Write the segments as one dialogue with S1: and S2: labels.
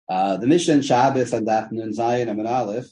S1: The Mishnah in Shabbos on Daf Nun Zayin Amud Aleph.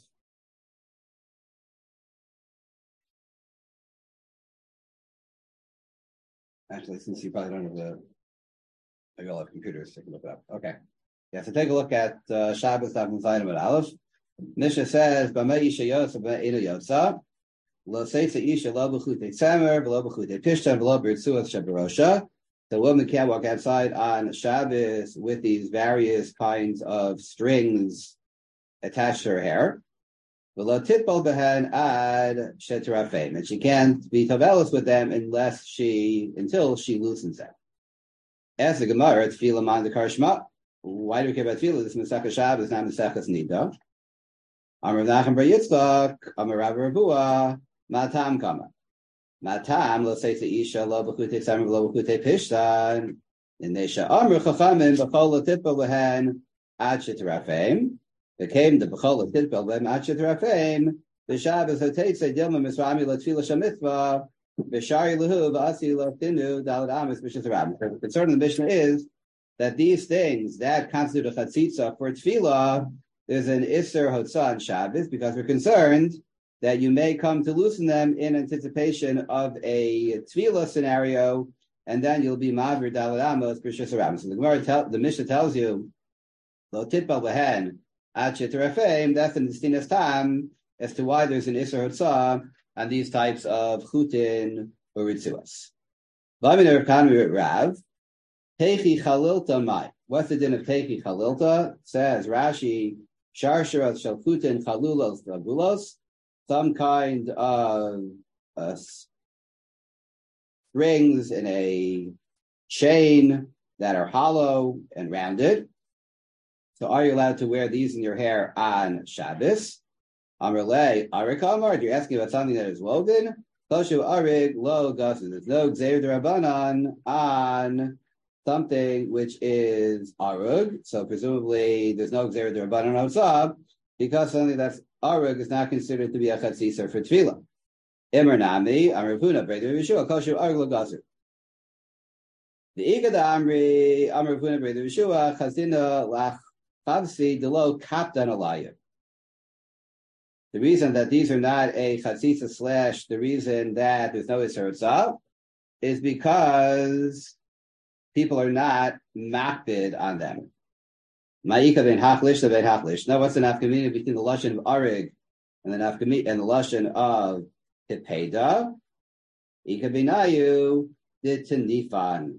S1: Actually, since you probably don't have maybe I'll have computers take a look it up. Okay. Yeah, so take a look at Shabbos Daf Nun Zayin Amud Aleph. Mishnah says, "B'mei isha yotza b'mei ina yotza, lo seitza isha lo b'chutei tzemer, v'lo b'chutei pishtan, v'lo b'ritzuas shebarosha." The woman can't walk outside on Shabbos with these various kinds of strings attached to her hair. And she can't be tavelis with them until she loosens them. As the Gemara, tefillah man the karshma. Why do we care about tefillah? This Masechah Shabbos, not Masechah Nida. Amar Nachem bar Yitzchak, Amar Rav Ravua, Matam Kama. Matam, let's say to Isha, lo b'chutei tzemer, lo b'chutei pishtan. In Nesha Amar Chachamim, b'chol l'titbal b'hen, ad sheterafim. Became the b'chol l'titbal b'hen, ad sheterafim. B'Shabbos ha'teitze dilma misrami l'tfilah shamitzvah. B'shari l'hu v'asi l'tinu dalad amis b'sheterabim. The concern of the Mishnah is that these things that constitute a chatzitza for tefillah, there's an Isser Hotzah on Shabbos because we're concerned that you may come to loosen them in anticipation of a tefillah scenario, and then you'll be Mavir Dalad Amos B'Shus Aram. So the Mishnah tells you, Lo Titbal B'hen Ad Sheterafim, that's in the Stinas Tam as to why there's an Isser Hotzah on these types of Chutin or Ritzuas. V'amina Rav Rav, Teichi Chalilta Mai. What's the din of Teichi Chalilta? Says Rashi, Sharsharat Shalchutin Chalulos Dagulos, some kind of strings in a chain that are hollow and rounded. So are you allowed to wear these in your hair on Shabbos? Amrlei, Arik Amar, you're asking about something that is woven? Koshu Arik, Lo Gasu. There's no Gzeir D'Rabbanan on something which is arug, so presumably there's no gzera d'Rabbanan outsab, because something that's arug is not considered to be a chatzisa for tefillah. Imer nami, Amar Huna, Breder Yeshua, kosher arug l'gazer. The Igad Amri, Amar Huna, Breder Yeshua, chazina lach chavsi delo kaptan alayah. The reason that these are not a chatzisa / the reason that there's no isser tzab is because people are not makbid on them. Ma'ika ben hachlish, the ben hachlish. Now, what's the nafkamina between the lashon of arig and the nafkamina and the lashon of hipeda? Ika benayu did tanifan.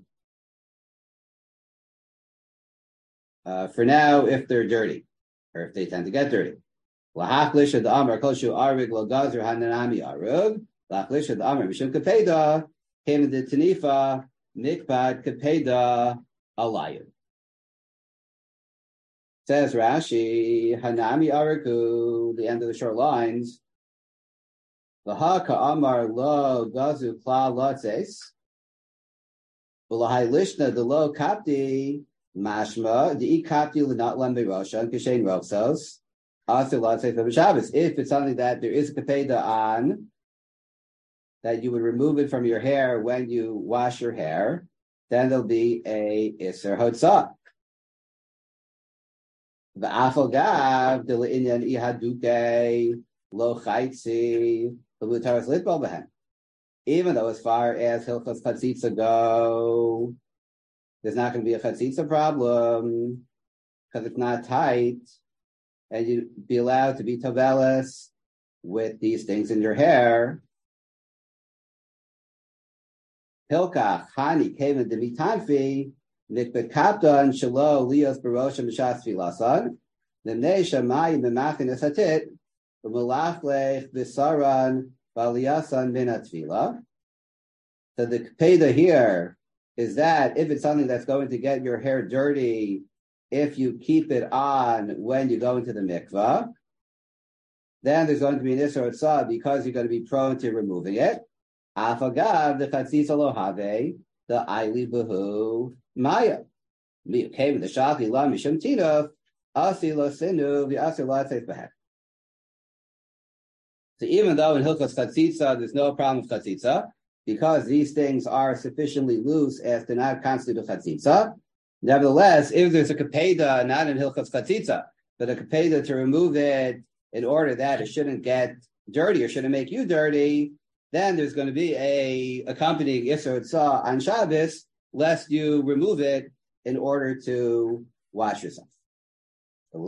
S1: For now, if they're dirty, or if they tend to get dirty. Lahachlish of the amar koshu arig lo gazer hananami arug. Lahachlish of the amar mishum kapeda came into tanifa. Nikbad Kapeda Alayim. Says Rashi, Hanami Ariku, the end of the short lines. Laha Ka'amar Lo Gazu Kla Latzes. Ulahai Lishna the Lo Kapti Mashma, the E Kapti Lanat Lambe Roshan, Kishain Roxos, Asu Latzes of Shabbos. If it's something that there is a Kapeda on, that you would remove it from your hair when you wash your hair, then there'll be a Isser Hotzah. V'afal gav de le'inyan ihaduke lo chaitzi v'lutaras litbal b'hen. Even though as far as Hilchos Chatzitza go, there's not going to be a Chatzitza problem because it's not tight, and you'd be allowed to be tavelis with these things in your hair. Hilkach Hani came in the mitanfi nikbekapdan shalo lios barosha mishas filasan nemnei shamayim b'machin esatit b'malachlech v'saran b'aliyasan min atfila. So the kapeda here is that if it's something that's going to get your hair dirty, if you keep it on when you go into the mikvah, then there's going to be an isser hotzah because you're going to be prone to removing it. Afagav the chatzitza lohave the aili behu maya. Came the shati la mishum tinov asi lo sinu v'asi la tzeit behem. So even though in Hilchos Chatzitza there's no problem with chatzitza because these things are sufficiently loose as to not constitute a chatzitza, Nevertheless, if there's a kapeda, not in Hilchas Chatzitza, but a kapeda to remove it in order that it shouldn't get dirty or shouldn't make you dirty, then there's going to be a accompanying Isser Tzah on Shabbos, lest you remove it in order to wash yourself. So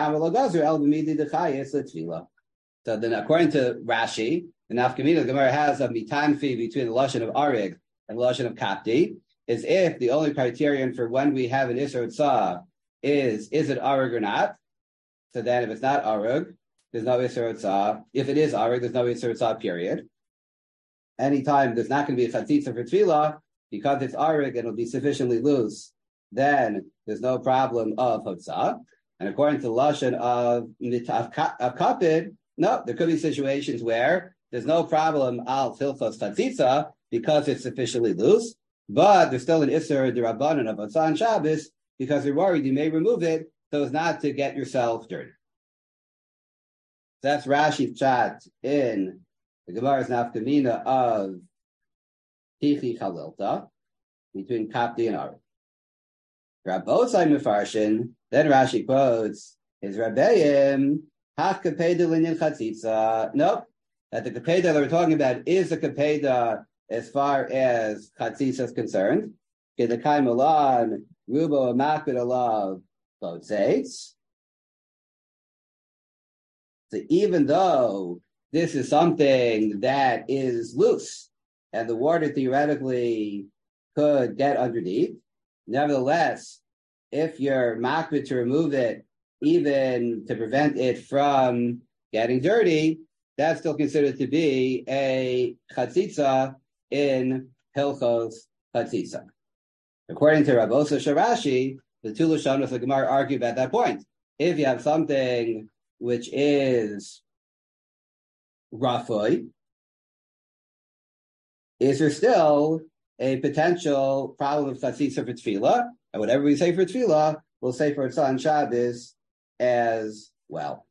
S1: then, according to Rashi, the Nafkamina Gemara has a mitanfi between the lashon of arig and the lashon of kapti, is if the only criterion for when we have an Isser Tzah is it arig or not. So then, if it's not arig, there's no Isser Tzah. If it is arig, there's no Isser Tzah, period. Anytime there's not going to be a chatzitza for tefillah, because it's arig and it'll be sufficiently loose, then there's no problem of hotzah. And according to the lashon of kapid, no, there could be situations where there's no problem al hilchos chatzitza because it's sufficiently loose, but there's still an isser d'rabbanan of hotzah on Shabbos because you're worried you may remove it so as not to get yourself dirty. That's Rashi's chat in the Gemara's nafkamina of Tichi Chalilta between Kapti and Arik. Rabbosai Mefarshin, then Rashi quotes his Rabbeim, Hach Kapeda Linyan Chatzitza. Nope, that the Kapeda that we're talking about is a Kapeda as far as Chatzitza is concerned. Kedakai Milan, Rubo Amakbid Alav, Lotzates. So even though this is something that is loose and the water theoretically could get underneath, nevertheless, if you're makbid to remove it, even to prevent it from getting dirty, that's still considered to be a chatzitza in Hilchos Chatzitza. According to Rabbosa Sharashi, the two Lashonos of the Gemara argue about that point. If you have something which is rafoi, is there still a potential problem of chatzitza for tefillah? And whatever we say for tefillah, we'll say for Tzah on Shabbos as well.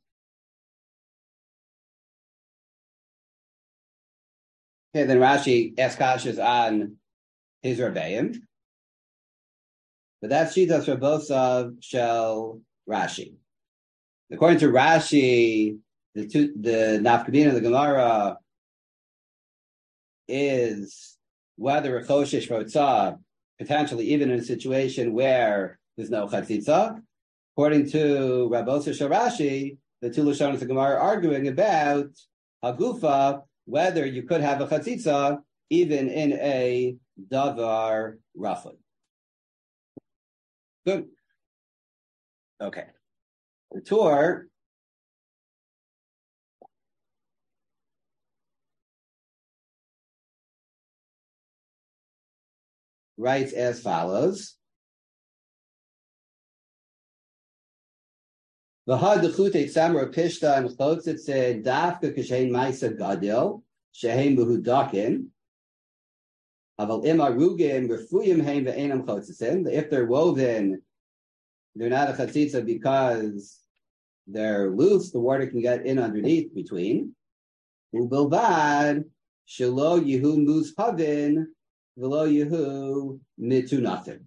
S1: Okay, then Rashi asks kashas on his Rebbeim. But that's Shitas Rabbosav Shel Rashi. According to Rashi, the nafkamina of the Gemara is whether a choshesh for tzah, potentially even in a situation where there's no chatzitza. According to Rabbosa Sharashi, the two Lashonos of the Gemara are arguing about hagufa, whether you could have a chatzitza even in a davar rafud. Good. Okay. The Torah writes as follows. V'had d'chutei samra pishta and chotzitze dafka kashein ma'isa gadil shehein behudakin aval im arugim refuyim heim ve'enam chotzitzin. If they're woven, they're not a chatzitza because they're loose, the water can get in underneath between. Ubilvad shelo yehu muzhavin v'lo yehu mitunafin.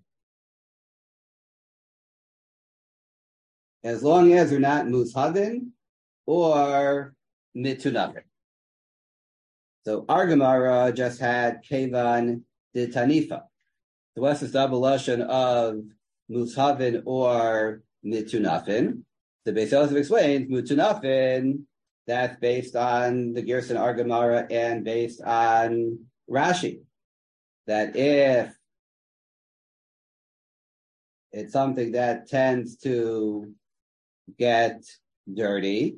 S1: As long as they're not muzhavin or mitunafin. So our Gemara just had kevan de tanifa. So what's this double lashon of muzhavin or mitunafin? The Beis Yosef explains mutunafin. That's based on the Gerson Ar Gemara and based on Rashi. That if it's something that tends to get dirty,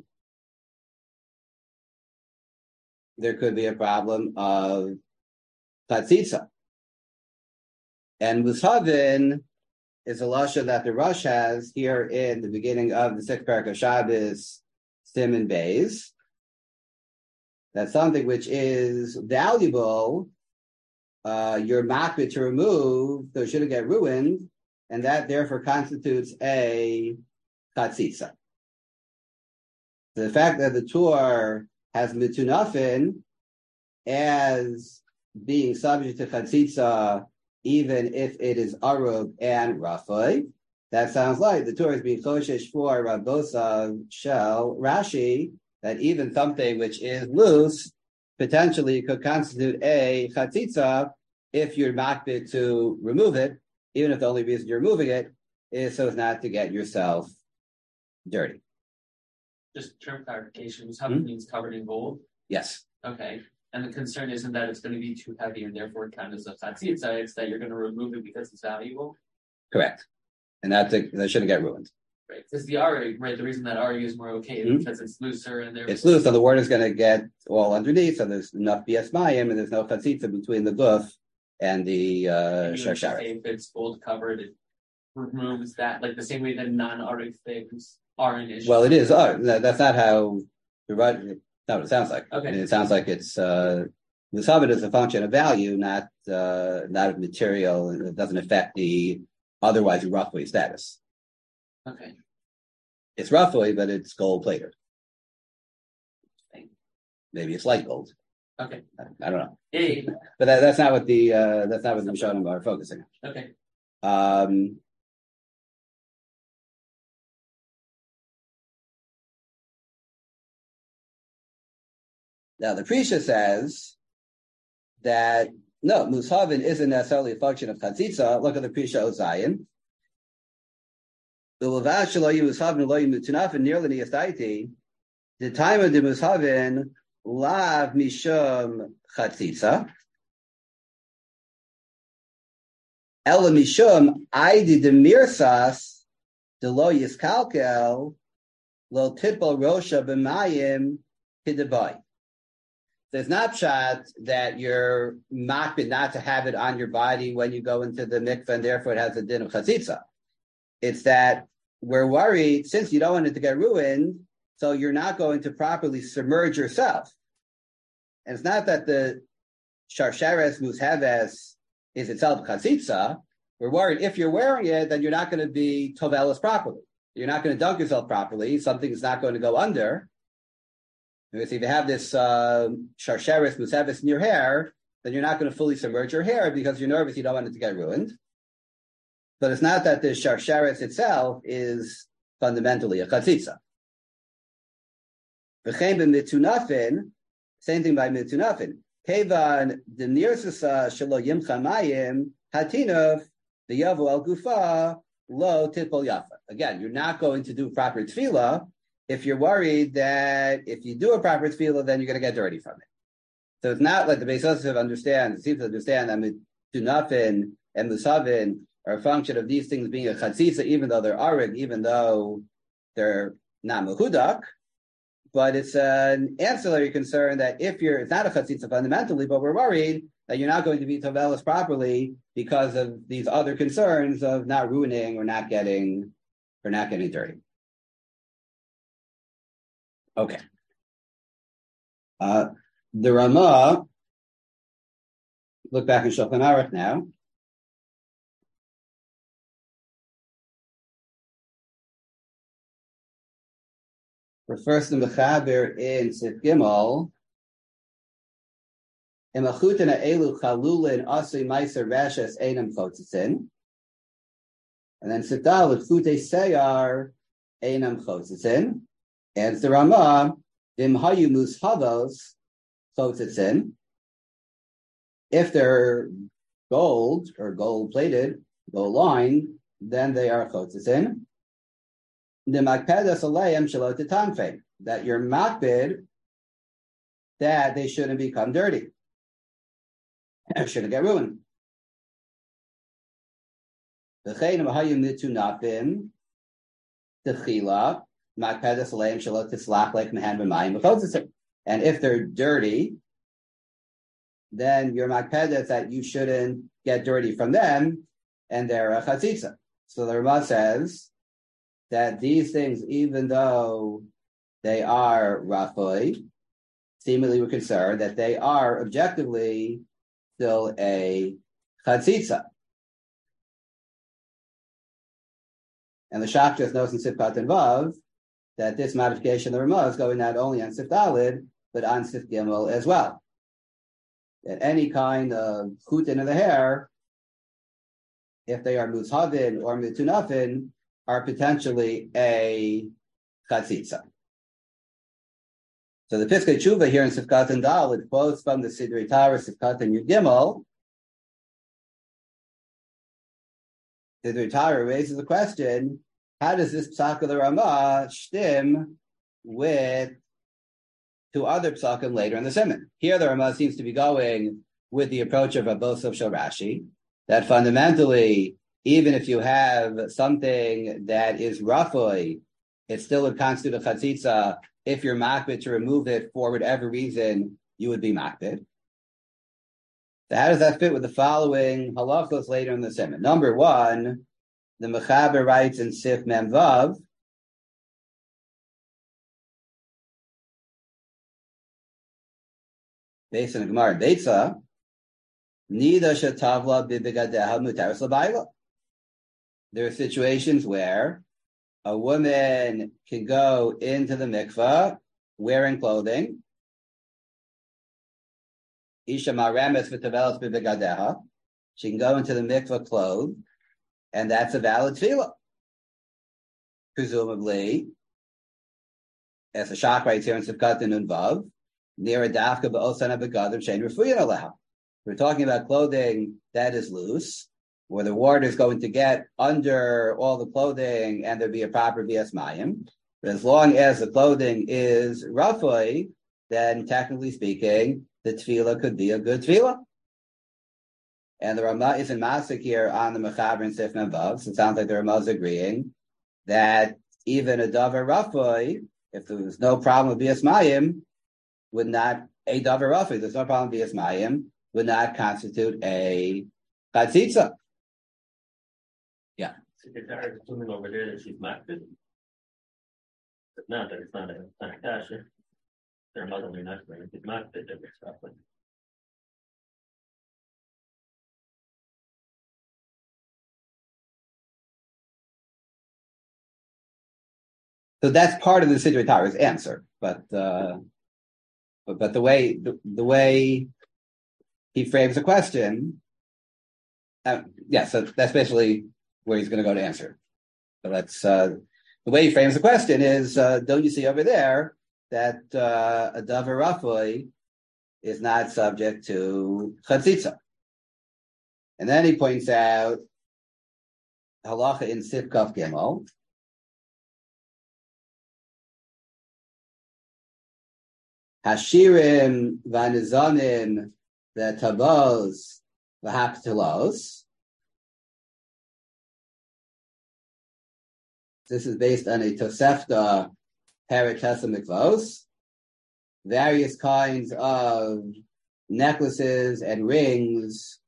S1: there could be a problem of tatzitza. And mushavin is a lashon that the Rosh has here in the beginning of the sixth parak of Shabbos, Siman Beis. That's something which is valuable. You're makbid to remove, so it shouldn't get ruined, and that therefore constitutes a chatzitza. The fact that the Torah has mitunafin as being subject to chatzitza even if it is arug and rafoi. That sounds like the Torah is being choshesh for Rabosa Shel Rashi, that even something which is loose potentially could constitute a chatzitza if you're makbid to remove it, even if the only reason you're removing it is so as not to get yourself dirty.
S2: Just term clarification, Mushav means covered in gold?
S1: Yes.
S2: Okay. And the concern isn't that it's going to be too heavy and therefore count as a chatzitza, it's that you're going to remove it because it's valuable?
S1: Correct. And that shouldn't get ruined.
S2: Right. Because the Ari, right, the reason that Ari is more okay is because it's looser and therefore...
S1: It's loose, so the water is going to get all underneath, so there's enough bias mayim, and there's no chatzitza between the guf and the sharshara.
S2: If it's gold covered, it removes that, like the same way that non-Ari things are an issue.
S1: Well, it is. That's not how not what it sounds like.
S2: Okay.
S1: I mean, it sounds like it's Musabit is a function of value, not of material, and it doesn't affect the otherwise roughly status.
S2: Okay.
S1: It's roughly, but it's gold plated. Maybe it's light gold.
S2: Okay.
S1: I don't know.
S2: Yeah.
S1: But that's not what the Rishonim are focusing
S2: on. Okay.
S1: Now the Prisha says that no, Mushavin isn't necessarily a function of Chatzitza. Look at the Prisha Ozayin. The time of the Mushavin lav mishum Chatzitza. Ela mishum aidi de mirsas de lo yiskalkel lo titbal rosha b'mayim hidabai. There's not pshat that you're makbid not to have it on your body when you go into the mikveh, and therefore it has a din of chatzitza. It's that we're worried, since you don't want it to get ruined, so you're not going to properly submerge yourself. And it's not that the sharsheres musheves is itself chatzitza. We're worried if you're wearing it, then you're not going to be tovelis properly. You're not going to dunk yourself properly. Something is not going to go under. Because if you have this sharsheres musheves in your hair, then you're not going to fully submerge your hair because you're nervous you don't want it to get ruined. But it's not that the sharsheres itself is fundamentally a chatzitza. V'chein b'mitunafin, same thing by mitunafin. Kevan d'nirsasa shelo yimcha mayim hatinov v'yavu al gufa lo tipol yafa. Again, you're not going to do proper tefillah if you're worried that if you do a proper tefillah, then you're going to get dirty from it. So it's not like the Beis Yosef seems to understand that mitunafin and musavin are a function of these things being a chatzitza, even though they're arid, even though they're not mehudak. But it's an ancillary concern that it's not a chatzitza fundamentally, but we're worried that you're not going to be tovelis properly because of these other concerns of not ruining or not getting dirty. Okay. The Ramah, look back in Shulchan Aruch now. We're first in the Chaber in Sif Gimel. Imachutena elu chalulin asui meiser reshes einam chotzitzin. And then Sif Daled chute seyar einam chotzitzin. And the Ramah, im hayu mushavos chotzitzin. If they're gold or gold plated, gold lined, then they are chotzitzin. The makpedas aleim shalot tanfei, that you're makbid that they shouldn't become dirty, shouldn't get ruined. V'chein v'hayim nitunafim techila makpedas aleim shalot tislach like mehan b'mayim v'chotzitzim. And if they're dirty, then your makpedas that you shouldn't get dirty from them, and they're a chatzitza. So the Ramah says that these things, even though they are rafoi, seemingly we're concerned that they are objectively still a chatzitza. And the Shach just knows in Sifkat and Vav that this modification of the Ramah is going not only on Sif Daled, but on Sif Gimel as well. That any kind of chutin of the hair if they are Muzhavin or Mitunafin, are potentially a Chatzitza. So the Piskei Tshuva here in Sifkat and Dal, it quotes from the Sidrei Torah, Sifkat and Yud Gimel. Sidrei Torah raises the question, how does this Psak of the Ramah stem with two other Psakim later in the Siman? Here the Ramah seems to be going with the approach of Abosov Shel Rashi, that fundamentally, even if you have something that is rafoi, it still would constitute a chatzitza. If you're makbid to remove it for whatever reason, you would be makbid. So how does that fit with the following halachos later in the Siman? Number one, the Mechaber writes in Sif Mem Vav, based on the Gemara Beitza, Nida shetavla bibigadeha mutaris labayla. There are situations where a woman can go into the mikvah wearing clothing. Isha marames v'tavelas bibigadeha. She can go into the mikvah clothed, and that's a valid tefillah. Presumably, as the Shach writes here in Sivkat and Vav, near a dafka ba'osana begadim shein refuyin aleha. We're talking about clothing that is loose, where the water is going to get under all the clothing and there'd be a proper bias mayim. But as long as the clothing is rafoi, then technically speaking, the tefillah could be a good tefillah. And the Ramah isn't masik here on the Mechaber and Sif Mem Vav, so it sounds like the Ramah is agreeing that even a davar rafoi, if there was no problem with bias mayim, would not, a davar rafoi, there's no problem with bias mayim, would not constitute a chatzitza. Yeah.
S3: So the Torah is assuming over there that she's makbid. But not that it's not a kasha. They're not only not going to be makbid, they're stuff like.
S1: So that's part of the Sidrei Torah's answer, but the way he frames the question, so that's basically where he's going to go to answer. So that's the way he frames the question is, don't you see over there that a davar rafoi is not subject to chatzitza? And then he points out halacha in Sif Kaf Gimel. Hashirim v'anizanim v'tabos v'haptilos. This is based on a Tosefta Paratesa Mikvos. Various kinds of necklaces and rings,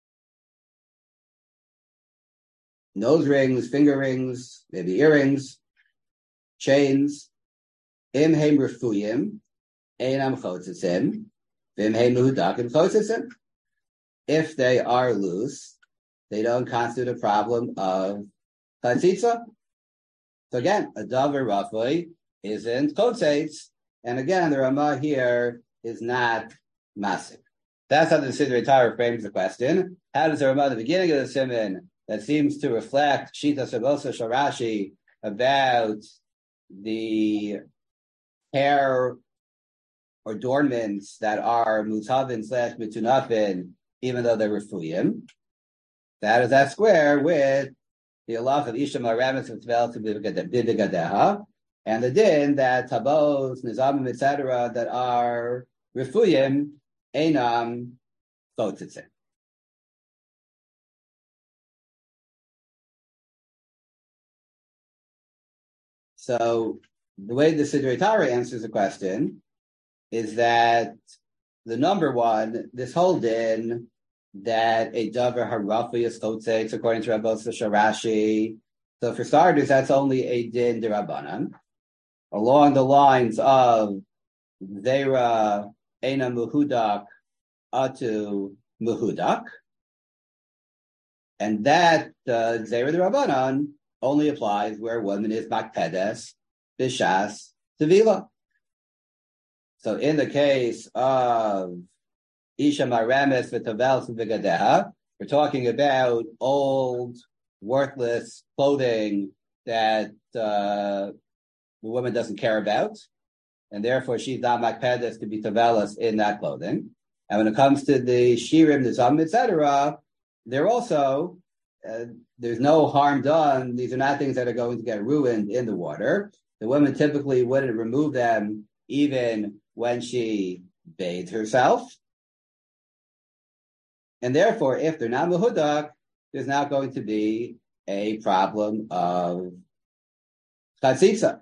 S1: nose rings, finger rings, maybe earrings, chains. Imheim refuyim. Einam chotzitzim, v'imheim mehudakim chotzitzim. If they are loose, they don't constitute a problem of chatzitza. So again, a davar rafoi isn't chotzitz, and again, the Ramah here is not masik. That's how the Sidrei Torah frames the question. How does the Ramah at the beginning of the Siman that seems to reflect Shita Sabosa Sharashi about the hair or adornments that are muzhavin / mitunafin, even though they're refuyim? That is that square with the halach of Isha Maramis of Tvel to Bibigadeha, and the din that tabos, nizamim, etc., that are refuyim, einam chotzitzim. So the way the Sidrei Torah answers the question is that the number one, this whole din that a davar harafi is chotzeitz according to Rabbi Rashi. So for starters, that's only a din derabanan, along the lines of zera ena muhudak atu muhudak, and that zera derabanan only applies where a woman is makpedes bishas tevila. So in the case of Isha Marames v'Tavel v'Gadeha, we're talking about old, worthless clothing that the woman doesn't care about, and therefore she's not makpedes to be tavelas in that clothing. And when it comes to the shirim, the zam, etc., they're also there's no harm done. These are not things that are going to get ruined in the water. The woman typically wouldn't remove them even when she bathes herself. And therefore, if they're not mehudak, there's not going to be a problem of chatzitza.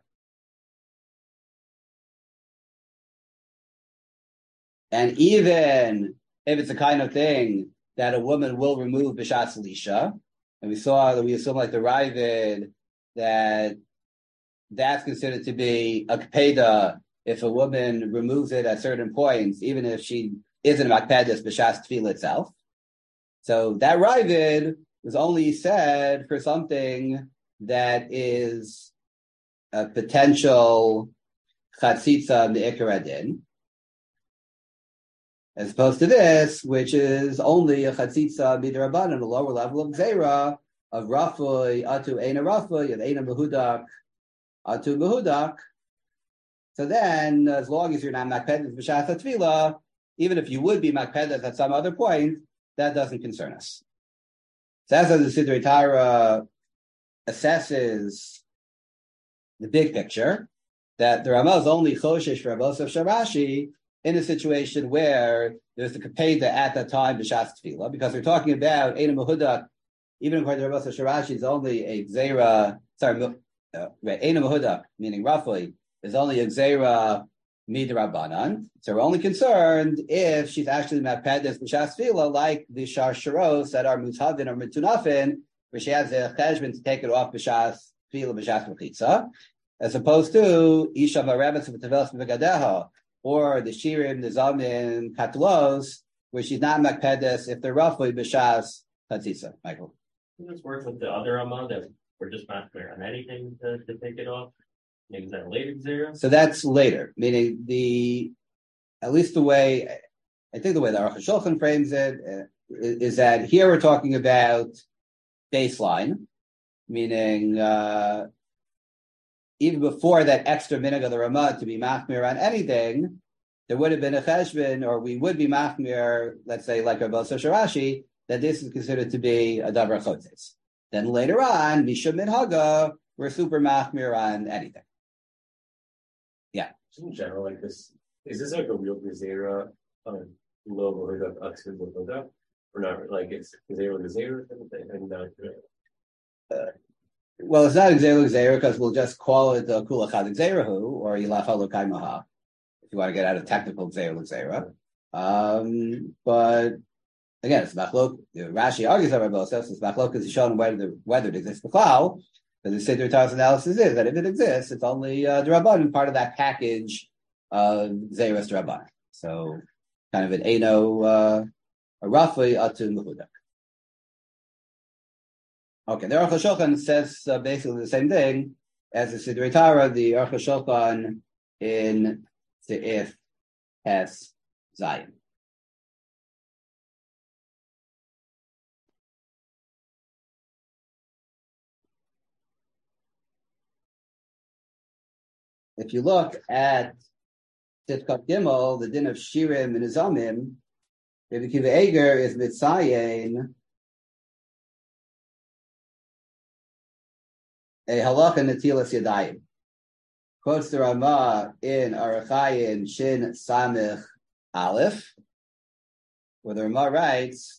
S1: And even if it's a kind of thing that a woman will remove b'shas lisha, and we assume like the Ravid that that's considered to be a kpeda if a woman removes it at certain points, even if she isn't a makpedes b'shas tefillah itself. So that Ravid was only said for something that is a potential chatzitza me'ikar adin, as opposed to this, which is only a chatzitza midrabanan, a lower level of zera, of rafui atu eina rafui, of eina mehudak atu mehudak. So then, as long as you're not makpedes b'shas tefillah, even if you would be makpedes at some other point, that doesn't concern us. So as the Sidrei Torah assesses the big picture, that the Ramah is only choshesh for Rabbi Yosef Sharashi in a situation where there's the kapeda at that time b'shas tefillah, because we're talking about Eina Mehudak, even according to Rabbi Yosef Sharashi, is only a gzeira. Eina Mehudak, meaning roughly, is only a gzeira midrabanan. So we're only concerned if she's actually makpedes b'shas tefillah, like the sharsharos that are mutavin or mitunafin, where she has a cheshbon to take it off b'shas tefillah b'shas mechitza, as opposed to isha varevetz v'tevelas v'gadeha, or the shirim, the zamin, katlos, where she's not makpedes if they're roughly b'shas chatzitza. Michael.
S3: This works with the other Ramah that we're just not clear on anything to take it off. Maybe is that later zero?
S1: So that's later, meaning at least the way the Aruch HaShulchan frames it is that here we're talking about baseline, meaning even before that extra minhag of the Ramah to be machmir on anything, there would have been a cheshbon, or we would be machmir, let's say like Rabbi Yosef Sharashi, that this is considered to be a davar chotes. Then later on, mishum minhaga, we're super machmir on anything. Yeah.
S4: Just in general, like this, is this like a real gezerah on low mehudak atzur mehudak, or not? Like it's gezerah and not.
S1: Well, it's not Gzeru because we'll just call it Kula Chad Gzerahu or Yilaf Halu Kaimaha, if you want to get out of technical Gzera. But again, it's Machlok. Rashi argues that Rabbi Yosef, it's Machlok is shown whether it exists. The Klal, the Siddur Torah's analysis is that if it exists, it's only D'Rabbanan, part of that package of Gzeras D'Rabbanan. So kind of an Eino, a roughly Atu Mehudak. Okay, the Aruch HaShulchan says basically the same thing as the Sidrei Torah, the Aruch HaShulchan in Seif Tes Zayin. If you look at Sitkot Gimel, the din of Shirim and Nizamim, Rabbi Akiva Eiger is Mitzayin a halacha netilas yadayim. Quotes the Ramah in Arachayin Shin Samich Aleph, where the Ramah writes,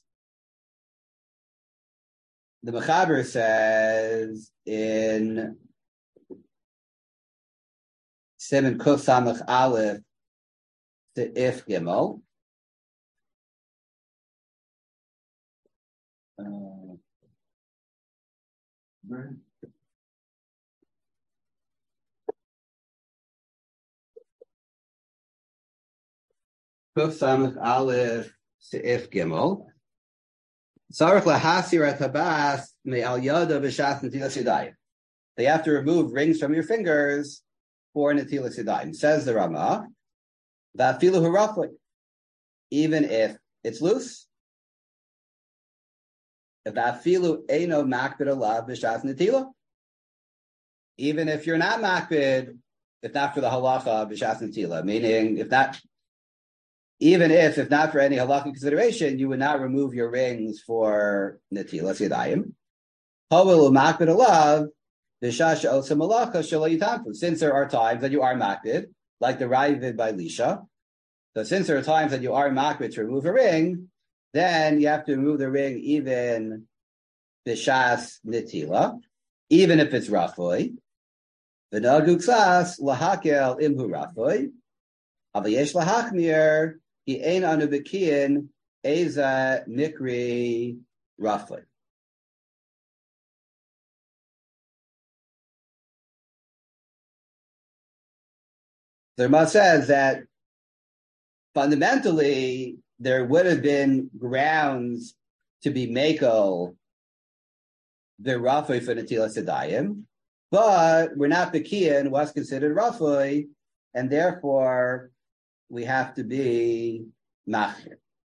S1: the Mechaber says in Siman Kuf Samich Aleph to If Gimel, Kuf Samich Aleph Seif Gimel. Sarach lahasir at habas me al yada b'shas netilas yadayim. They have to remove rings from your fingers for netilas yadayim. Says the Ramah, va'afilu haraflik, even if it's loose. If afilu eino makbid alav b'shas netila, even if you're not makbid, if not for the halacha b'shas netila, meaning if not for any halacha consideration, you would not remove your rings for netilas yadayim. Havilu makbid alav b'shas she'osem malacha shelo yitanfu. Since there are times that you are makbid, like the Ravid by Lisha, so since there are times that you are makbid to remove a ring, then you have to remove the ring even b'shas netila, even if it's rafoi. V'nagu ksas lahakel imhu rafoi. Avayesh lahachmir ki ein anu bekiyin eza mikri rafoi. The Rama says that fundamentally there would have been grounds to be makel the rafoi for netilas yadayim, but we're not bekiyin what's considered rafoi, and therefore we have to be machir.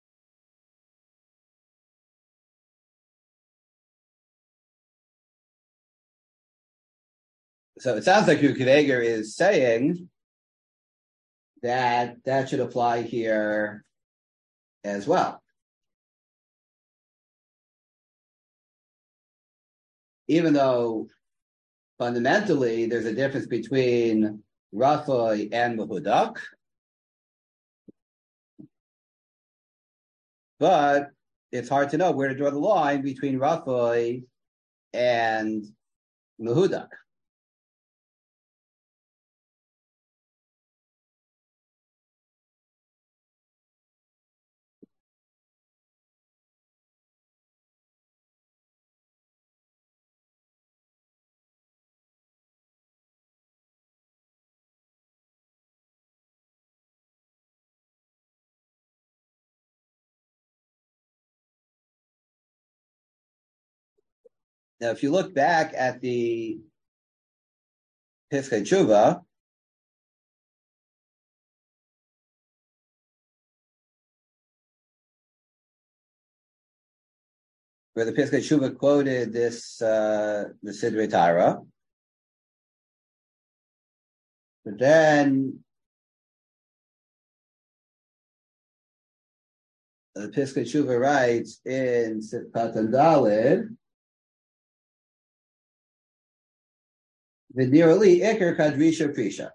S1: So it sounds like Rukiveger is saying that should apply here as well. Even though fundamentally there's a difference between Rafoi and Mehudak, but it's hard to know where to draw the line between Rafoi and Mehudak. Now, if you look back at the Piskei Tshuva, where the Piskei Tshuva quoted this, the Sidrei Torah, but then the Piskei Tshuva writes in Sifkat Daled, V'nirali Iker Kadrisha Prisha.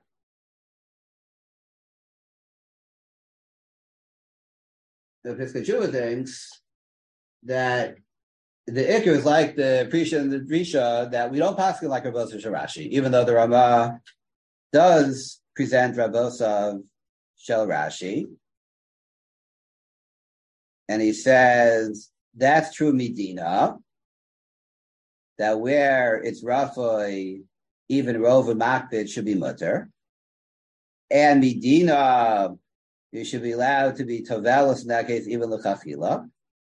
S1: The Piskei Tshuva thinks that the Iker is like the Prisha and the Drisha, that we don't pass it like Rav Osav Rashi, even though the Rama does present Rav Osav Shel Rashi. And he says that's true Medina, that where it's Rafoi, even Rov and Makbid should be mutter. And Medina, you should be allowed to be Tovelis in that case, even L'chachila.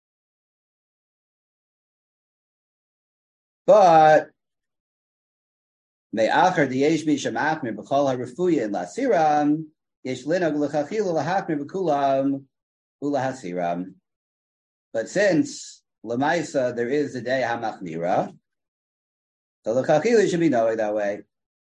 S1: But Me'achar D'yesh Mi Shemachmir B'chol HaRefuya in Lasiram, Yesh Linag L'chachila L'hachmir B'kulam U'Lahasiram. But since Lamaisa there is the day HaMachnira, so the L'chachila should be knowing that way.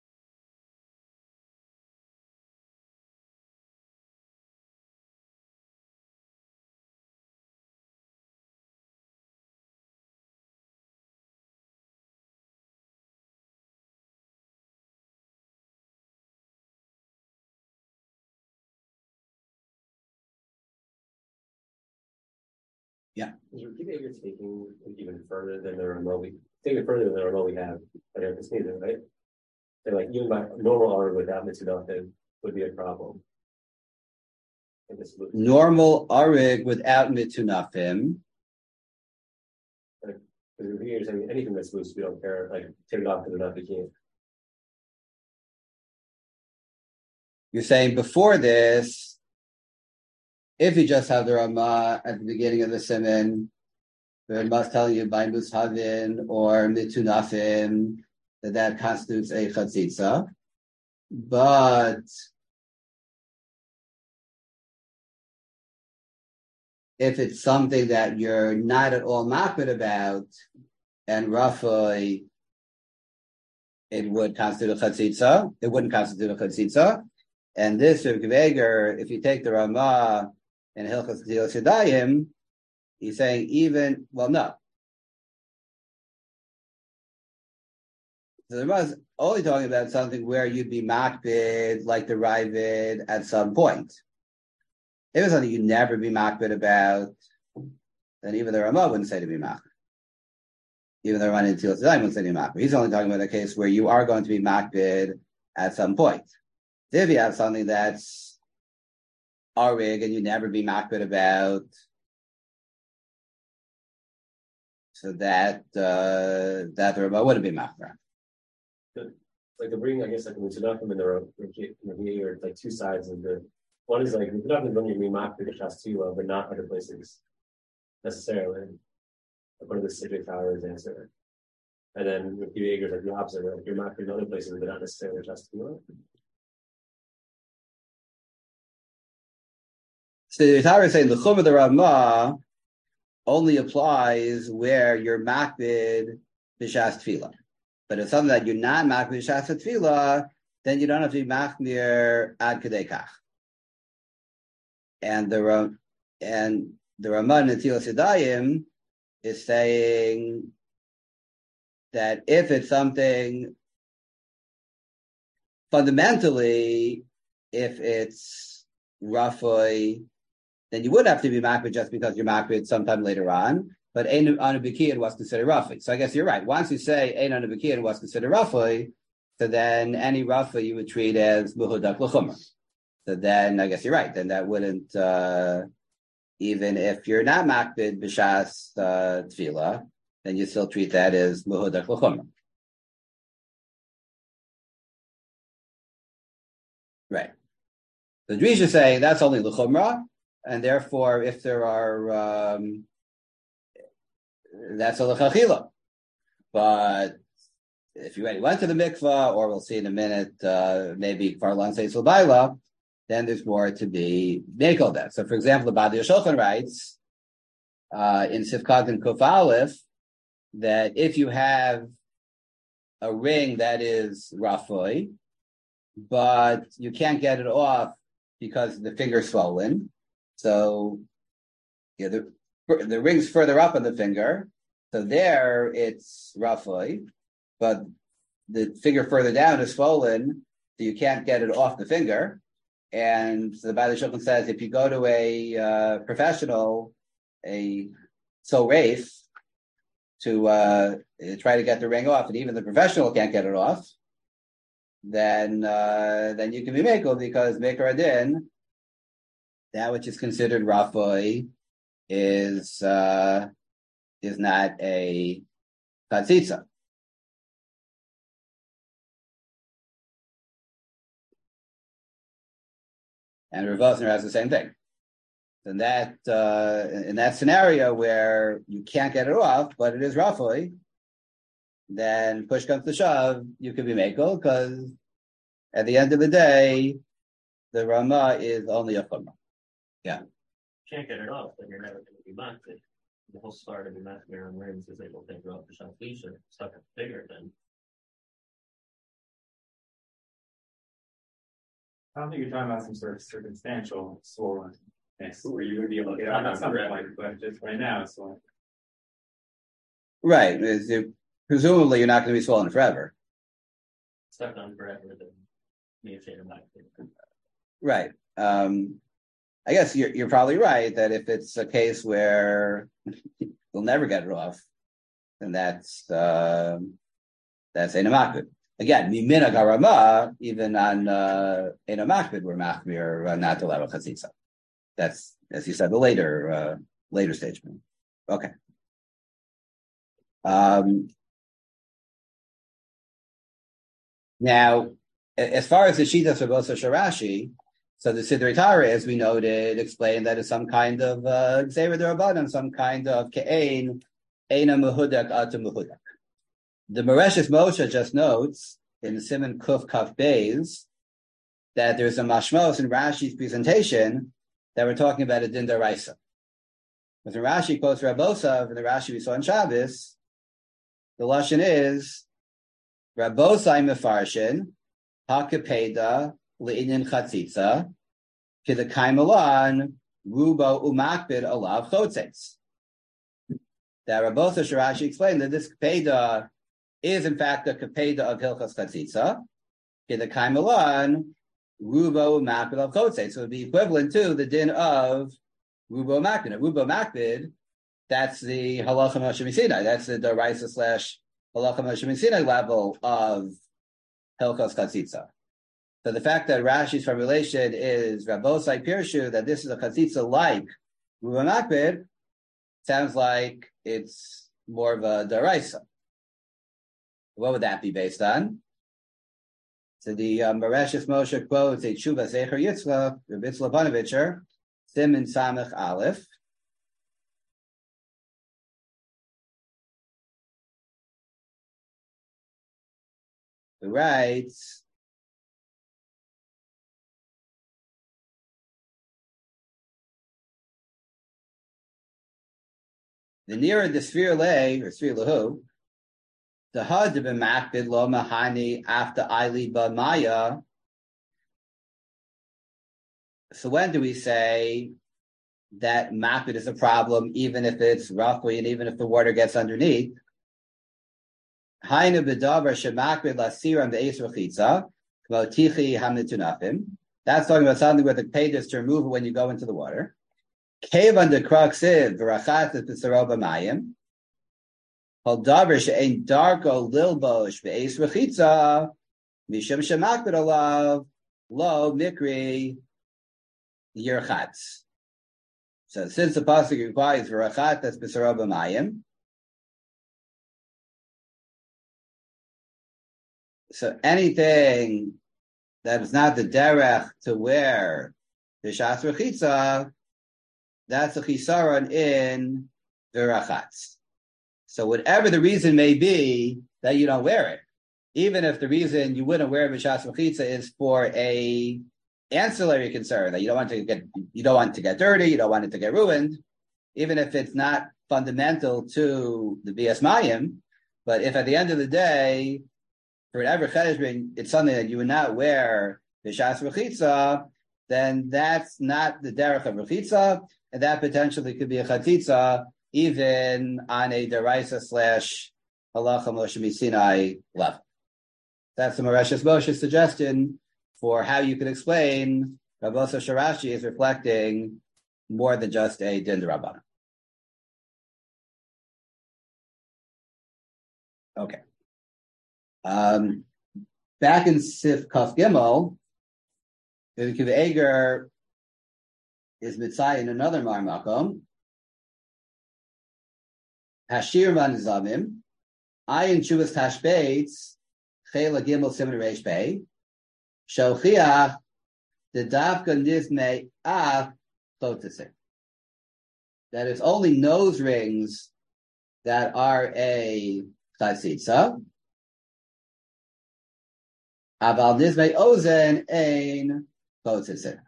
S1: Yeah.
S4: Is your behavior taking even further than the remote? Taking it further than the remote we have at Eretz Yisrael, right? So like even by normal order without mitzvah would be a problem.
S1: Normal arig without mitunafim.
S4: Because you're saying anything that's loose, we don't care. Like take it off because enough, you can't.
S1: You're saying before this, if you just have the Ramah at the beginning of the Siman, the Ramah telling you by Mushavin or Mitunafim, that constitutes a Chatzitza. But if it's something that you're not at all makbid about, and roughly it would constitute a chatzitza, it wouldn't constitute a chatzitza. And this Rav Gveger, if you take the Ramah and Hilchos Netilas Yadayim, he's saying no. So the Ramah is only talking about something where you'd be makbid, like the Ravid, at some point. If it's something you'd never be makbid about, then even the Ramah wouldn't say to be makbid. Even the Ramah in Netilas Yadayim wouldn't say to be makbid. He's only talking about a case where you are going to be makbid at some point. If you have something that's arig and you never be makbid about, so that the Ramah wouldn't be makbid.
S4: Like the bring, I guess, like when Tzedakah and the are like two sides of the. One is like Tzedakah is when you're makbid the Shas but not other places necessarily. Like one of the civic powers answer. And then with the is like the opposite, like you're makbid in other places, but not necessarily Shas.
S1: So the Torah is saying the Chum of the Ramah only applies where you're makbid b'shas tefillah. But if something that you're not makbid b'shas tefillah, then you don't have to be makbir ad kedei kach. And the Ramah in Netilas Yadayim is saying that if it's something fundamentally, if it's rafoi, then you would have to be makbid just because you're makbid sometime later on. But Ein Anu B'Kiyan was considered rafoi. So I guess you're right. Once you say Ein Anu B'Kiyan was considered rafoi, so then any rafoi you would treat as muhudak l'chumra. So then I guess you're right. Then that wouldn't, even if you're not makbid b'shas tefillah, then you still treat that as muhudak l'chumra. Right. The Drisha is saying that's only l'chumra, and therefore, if there are, that's a l'chachila. But if you already went to the mikvah, or we'll see in a minute, maybe Farlan says l'bayla, then there's more to be make of that. So, for example, the Badi Shulchan writes in Sifkat and Kuf Aleph that if you have a ring that is rafoi, but you can't get it off because the finger's swollen, so the ring's further up on the finger, so there it's rafoi, but the finger further down is swollen, so you can't get it off the finger. And so the Bali Shulchan says if you go to a professional, a Rafe, to try to get the ring off, and even the professional can't get it off, then you can be mekel, because Meker Adin, that which is considered rafoi is not a chatzitza. And Rav Vosner has the same thing. In that scenario where you can't get it off, but it is rafoi, then push comes to shove, you can be mekel, because at the end of the day, the Ramah is only a chumrah. Yeah.
S3: Can't get it off, then you're never going to be makbid. The whole start of the makbid on rings is able to take it off the shaflisha, stuck at the figure then.
S5: I don't think you're talking about some sort of circumstantial swollenness where you would be able to get out of something like, but just right now it's swollen.
S1: Right. Presumably you're not going to be swollen forever.
S3: Stuck on forever, then you change it back.
S1: Right. I guess you're probably right that if it's a case where you'll never get it off, then that's Ein Makbid. Again, Mimina Garama, even on Ein Makbid, we're machmir not to allow a chatzitza. That's, as you said, the later stage. Okay. Now, as far as the Shitas of Bosa Sharashi, so the Sidrei Torah, as we noted, explained that it's some kind of Gzeira D'Rabbanan, some kind of Ke'ein, Eina Mehudak Atu Mehudak. The Mareshes Moshe just notes in the Siman Kuf Kaf Beis that there's a mashmos in Rashi's presentation that we're talking about a din daraisa. Because when Rashi quotes Rabbosav, and the Rashi we saw in Shabbos, the lashon is Rabbosai mefarshin hakapeda leinin chatzitza kidakaimalan rubo umakbid alav chotzetz. That Rabbosa Shirashi explained that this kapeda is in fact a kapeda of Hilchas Chatzitza, kidakaimalan rubo umakbid alav chotzetz. So it would be equivalent to the din of rubo makbid. Rubo makbid, that's the halacha Moshe Sinai. That's the Doraisa / halacha Moshe Sinai level of Hilchos Chatzitza. So the fact that Rashi's formulation is Rabbosai Pirshu, that this is a Chatzitza like rubo makbid, sounds like it's more of a Doraisa. What would that be based on? So the Mareshes Moshe quotes a Tshuva Zecher Yitzchak, Rabbi Yitzchak Panovitcher, Siman Samech Aleph. He writes, the nearer the sphere lay, or sphere lahu, the had to be makbid lo mahani after Aili ba Maya. So when do we say that makbid is a problem, even if it's roughly and even if the water gets underneath? Hainu b'davar shemakbid lasiram be'es rechitza k'mo tichi hamnitunafim. That's talking about something where the page is to remove it when you go into the water. Kevan de Kraksiv, Verachat Pisaroba Mayim, Holdaver Shein Darko Lilbosh, Beis Rechitza, Misham Shemakbid Alav, Lo Mikri Yerchatz. So since the pasuk requires Verachat Pisaroba Mayim, so anything that is not the derech to wear the Shas Rechitza, that's a chisaron in the rachatz. So whatever the reason may be that you don't wear it, even if the reason you wouldn't wear b'shas mechitza is for a ancillary concern that you don't want to get dirty, you don't want it to get ruined, even if it's not fundamental to the bias mayim, but if at the end of the day, for whatever cheshbon, it's something that you would not wear b'shas mechitza, then that's not the derech of mechitza. And that potentially could be a chatzitza even on a deraisa / halacha Moshe Sinai level. That's the Mareshes Moshe's suggestion for how you could explain Rabbosa Shirashi is reflecting more than just a din d'Rabbanan. Okay. Back in Sif Kaf Gimel, the Kiv Eger is mitzay in another marmakom. Hashir man zamim, ayin chuvas tashbeitz, chela gimel siman reish pei, shochiach the davka nizmei af chotesik. That it's only nose rings that are a chatzitza. Aval nizmei ozen ein chotesik.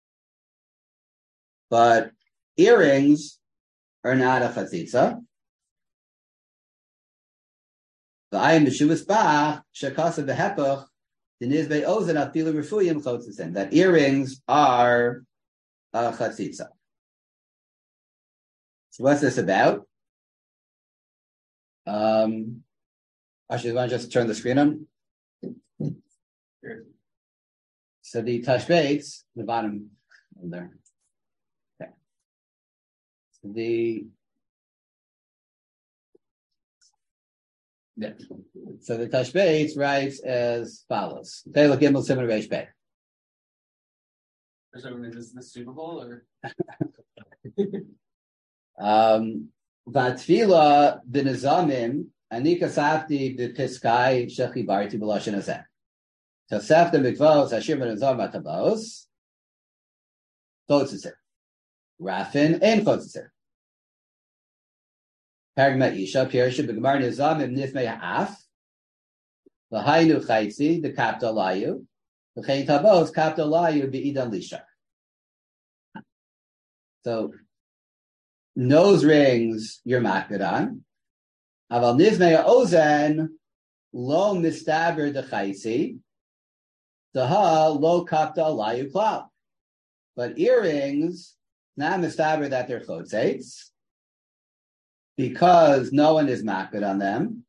S1: But earrings are not a chatzitza. The ayim b'shuvas bach shekasa v'hepach denizbei ozen afilu refuyim chotzisen. That earrings are a chatzitza. So what's this about? Actually, you want to just turn the screen on? Sure. So the tashbeitz, the bottom of there. So the Tashbeitz writes as follows. Taylor Gimel Simon Reish Pei.
S2: Is this Super Bowl or?
S1: Vatfila b'nizamim anika safti b'piskai shechi barti b'loshen hazeh. So safta mikvos hashir b'nizam atabos. Chotzeser. Rafin and chotzeser. Paragma Isha, Pirsha, B'Gemar Nizamim Nifmei Ha'af, L'Hainu Chaitzi, the Kapta Layu, L'Chain Tabos, Kapta Layu, B'idan Lisha. So, Nose rings, you're makbid on. Aval nizmei ozen, lo mistaber dechaisi, daha lo kapta layu klal. But earrings, not mistaber that they're chotzeitz, because no one is makbid on them.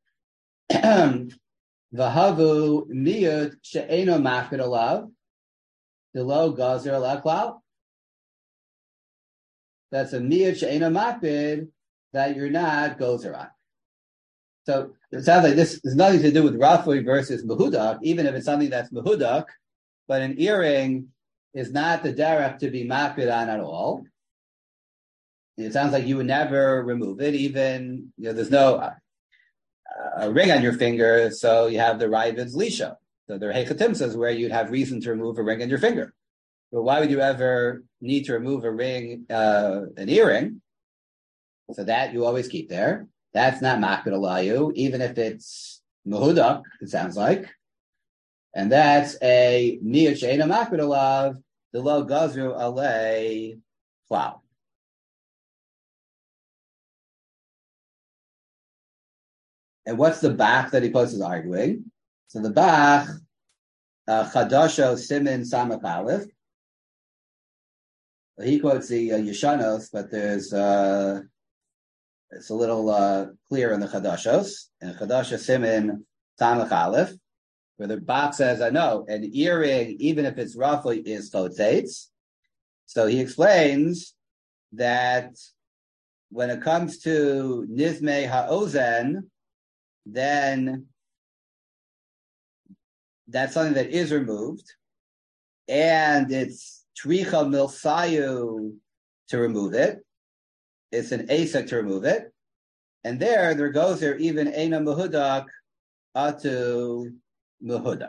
S1: V'havu miyut she'eno makbid alav, delo gazer ala klal. That's a miyut she'eno makbid that you're not gozer on. So it sounds like this has nothing to do with rafui versus mehudak, even if it's something that's mehudak, but an earring is not the derech to be makbid on at all. It sounds like you would never remove it, even, there's no a ring on your finger, so you have the Ravid's Lisha. So there are hechatimsas where you'd have reason to remove a ring on your finger. But why would you ever need to remove a ring, an earring? So that you always keep there. That's not makbid alayu, even if it's mehudak, it sounds like. And that's a miyut she'ena makbid alav, the lo gazru alei plow. And what's the Bach that he is arguing? So the Bach, Chadasho Simin Samach Aleph. He quotes the Yeshanos, but there's it's a little clear in the Chadashos. And Chadasho Simin Samach Aleph, where the Bach says, I know, an earring, even if it's roughly, is chotzeitz. So he explains that when it comes to Nizmei Ha'ozen, then that's something that is removed, and it's tricha milsayu to remove it. It's an asek to remove it, and there goes there even ena mehudak atu mehudak.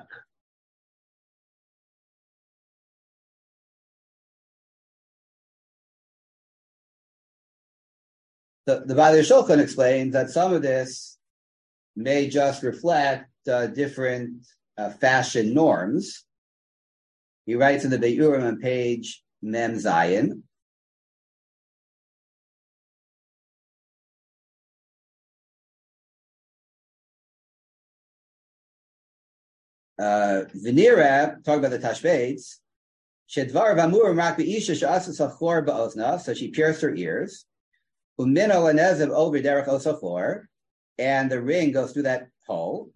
S1: The Baalei Shulchan explains that some of this may just reflect different fashion norms. He writes in the Beiurim on page Mem Zayin. Venira, talking about the Tashbeitz, Shedvar Vamurim Rak Be'isha Sha'asa Sachor Ba'ozna, so she pierced her ears. Umino Lanezev over Derech Osachor, and the ring goes through that hole.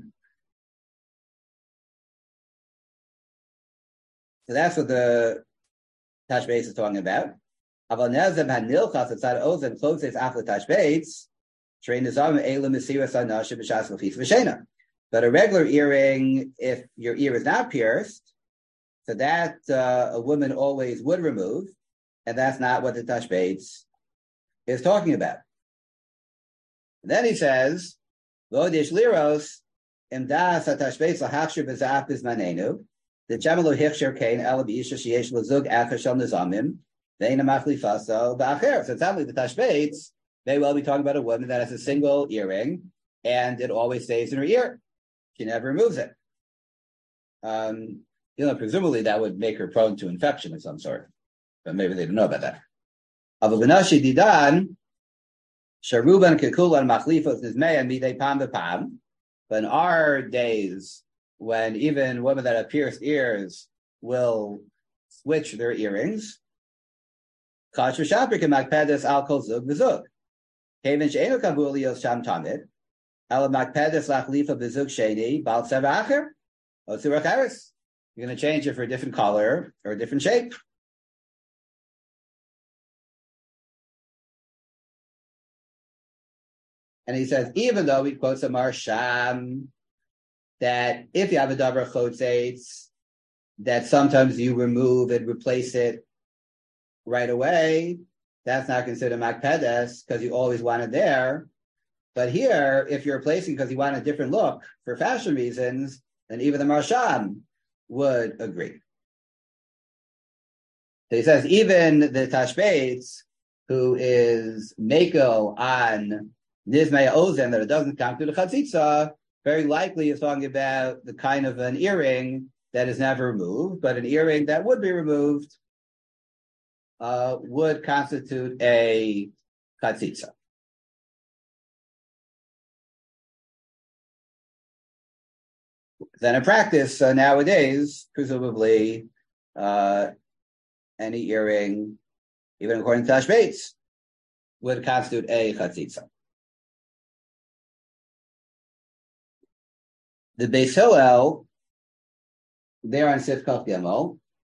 S1: So that's what the Tashbeitz is talking about. Aval nezem hanilchas etzad ozen closes after Tashbeitz. Train nizam elam mesiras anashim b'shas l'chis v'shena. But a regular earring, if your ear is not pierced, so that a woman always would remove, and that's not what the Tashbeitz is talking about. And then he says, V'odish liros imdas hatashbeitz lahachshir b'zaf bizmanenu the jamalo hichshir kain ela b'isha sheyesh l'zug acher shel nizamim ve'ina machlifaso ba'acher. So it's not like the Tashbeitz may well be talking about a woman that has a single earring and it always stays in her ear. She never removes it. Presumably that would make her prone to infection of some sort, but maybe they don't know about that. Avavinashi didan sharuban kekulan machlifos nizmeyan midei pam b'pam. But in our days, when even women that have pierced ears will switch their earrings, kash v'shaprik makpedes al kol zug v'zug. Kevin she'enu kavul lios sham tamid al makpedes lachlifa v'zug sheni bal tzeva acher o tzurach eres. You're going to change it for a different color or a different shape. And he says, even though he quotes a Marsham, that if you have a davar chotzeitz, that sometimes you remove and replace it right away, that's not considered makpedes because you always want it there. But here, if you're replacing because you want a different look for fashion reasons, then even the Marsham would agree. So he says, even the Tashbeitz, who is Mako on Nizmei Ozen, that it doesn't count to the Chatzitza, very likely is talking about the kind of an earring that is never removed, but an earring that would be removed would constitute a chatzitza. Then in practice, nowadays, presumably, any earring, even according to Tashbates, would constitute a chatzitza. The Beis Hillel, they are on Sif Kaf Gimel.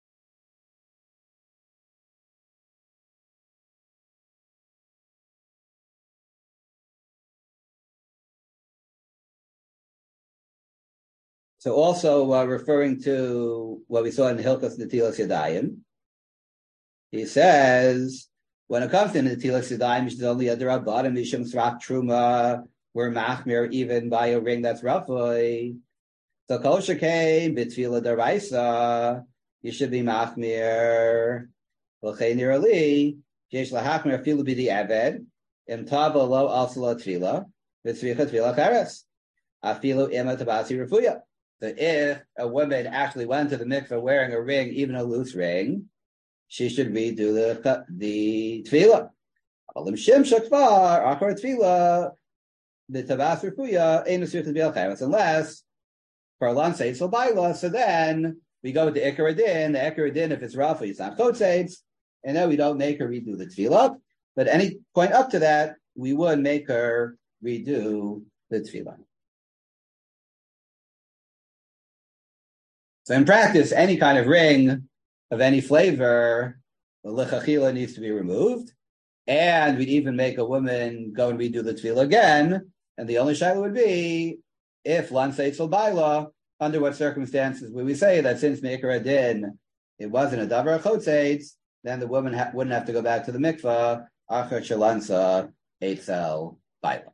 S1: So also referring to what we saw in Hilchos Netilas Yadayim, he says, when it comes to Netilas Yadayim, which is only a Rabbanim, Mishum Srak Truma, we're machmir even by a ring that's roughly. So Kol Shekei, B'Tfila Daraisa, you should be machmir. L'chei nirali, Yesh Lahachmir Filu B'di Eved, Im Tava Lo Also Lo Tfila, B'Tzricha Tfila Cheres, Afilu Ima Tabasi Refuya. So if a woman actually went to the mikveh wearing a ring, even a loose ring, she should redo the tefillah. Alim shim shakvar akar tefillah the tabas refuya ain't asur to be unless for a lan seitz baila. So then we go with the ikar din. The ikar din, if it's rafu, it's not chotzeitz, and then we don't make her redo the tefillah. But any point up to that, we would make her redo the tefillah. So in practice, any kind of ring of any flavor, the lechachila needs to be removed. And we'd even make a woman go and redo the tefillah again. And the only shaila would be, if lan seitzel baila, under what circumstances would we say that since me'ikar adin, it wasn't a davar chotzeitz, then the woman wouldn't have to go back to the mikvah, achar shalansa eitzel baila.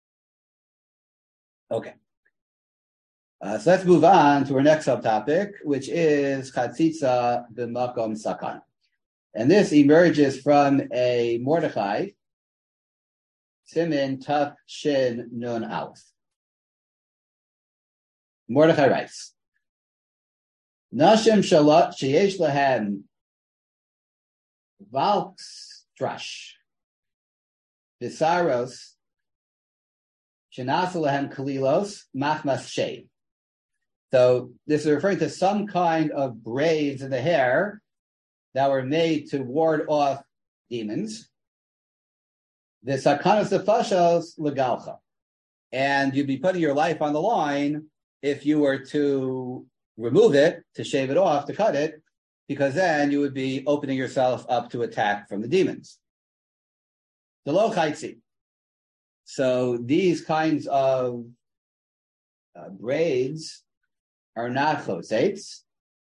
S1: Okay. So let's move on to our next subtopic, which is chatzitza b'makom sakana. And this emerges from a Mordechai, Simin Taf Shin Nun Aleph. Mordechai writes, Nashim Shalot Sheyesh Lahem Valks Trash Visaros Shenasu Lahem Kalilos Machmas Shade. So this is referring to some kind of braids in the hair that were made to ward off demons. The sakanas defashos legalcha. And you'd be putting your life on the line if you were to remove it, to shave it off, to cut it, because then you would be opening yourself up to attack from the demons. The lo chaitzi. So these kinds of braids are not chotzeitz.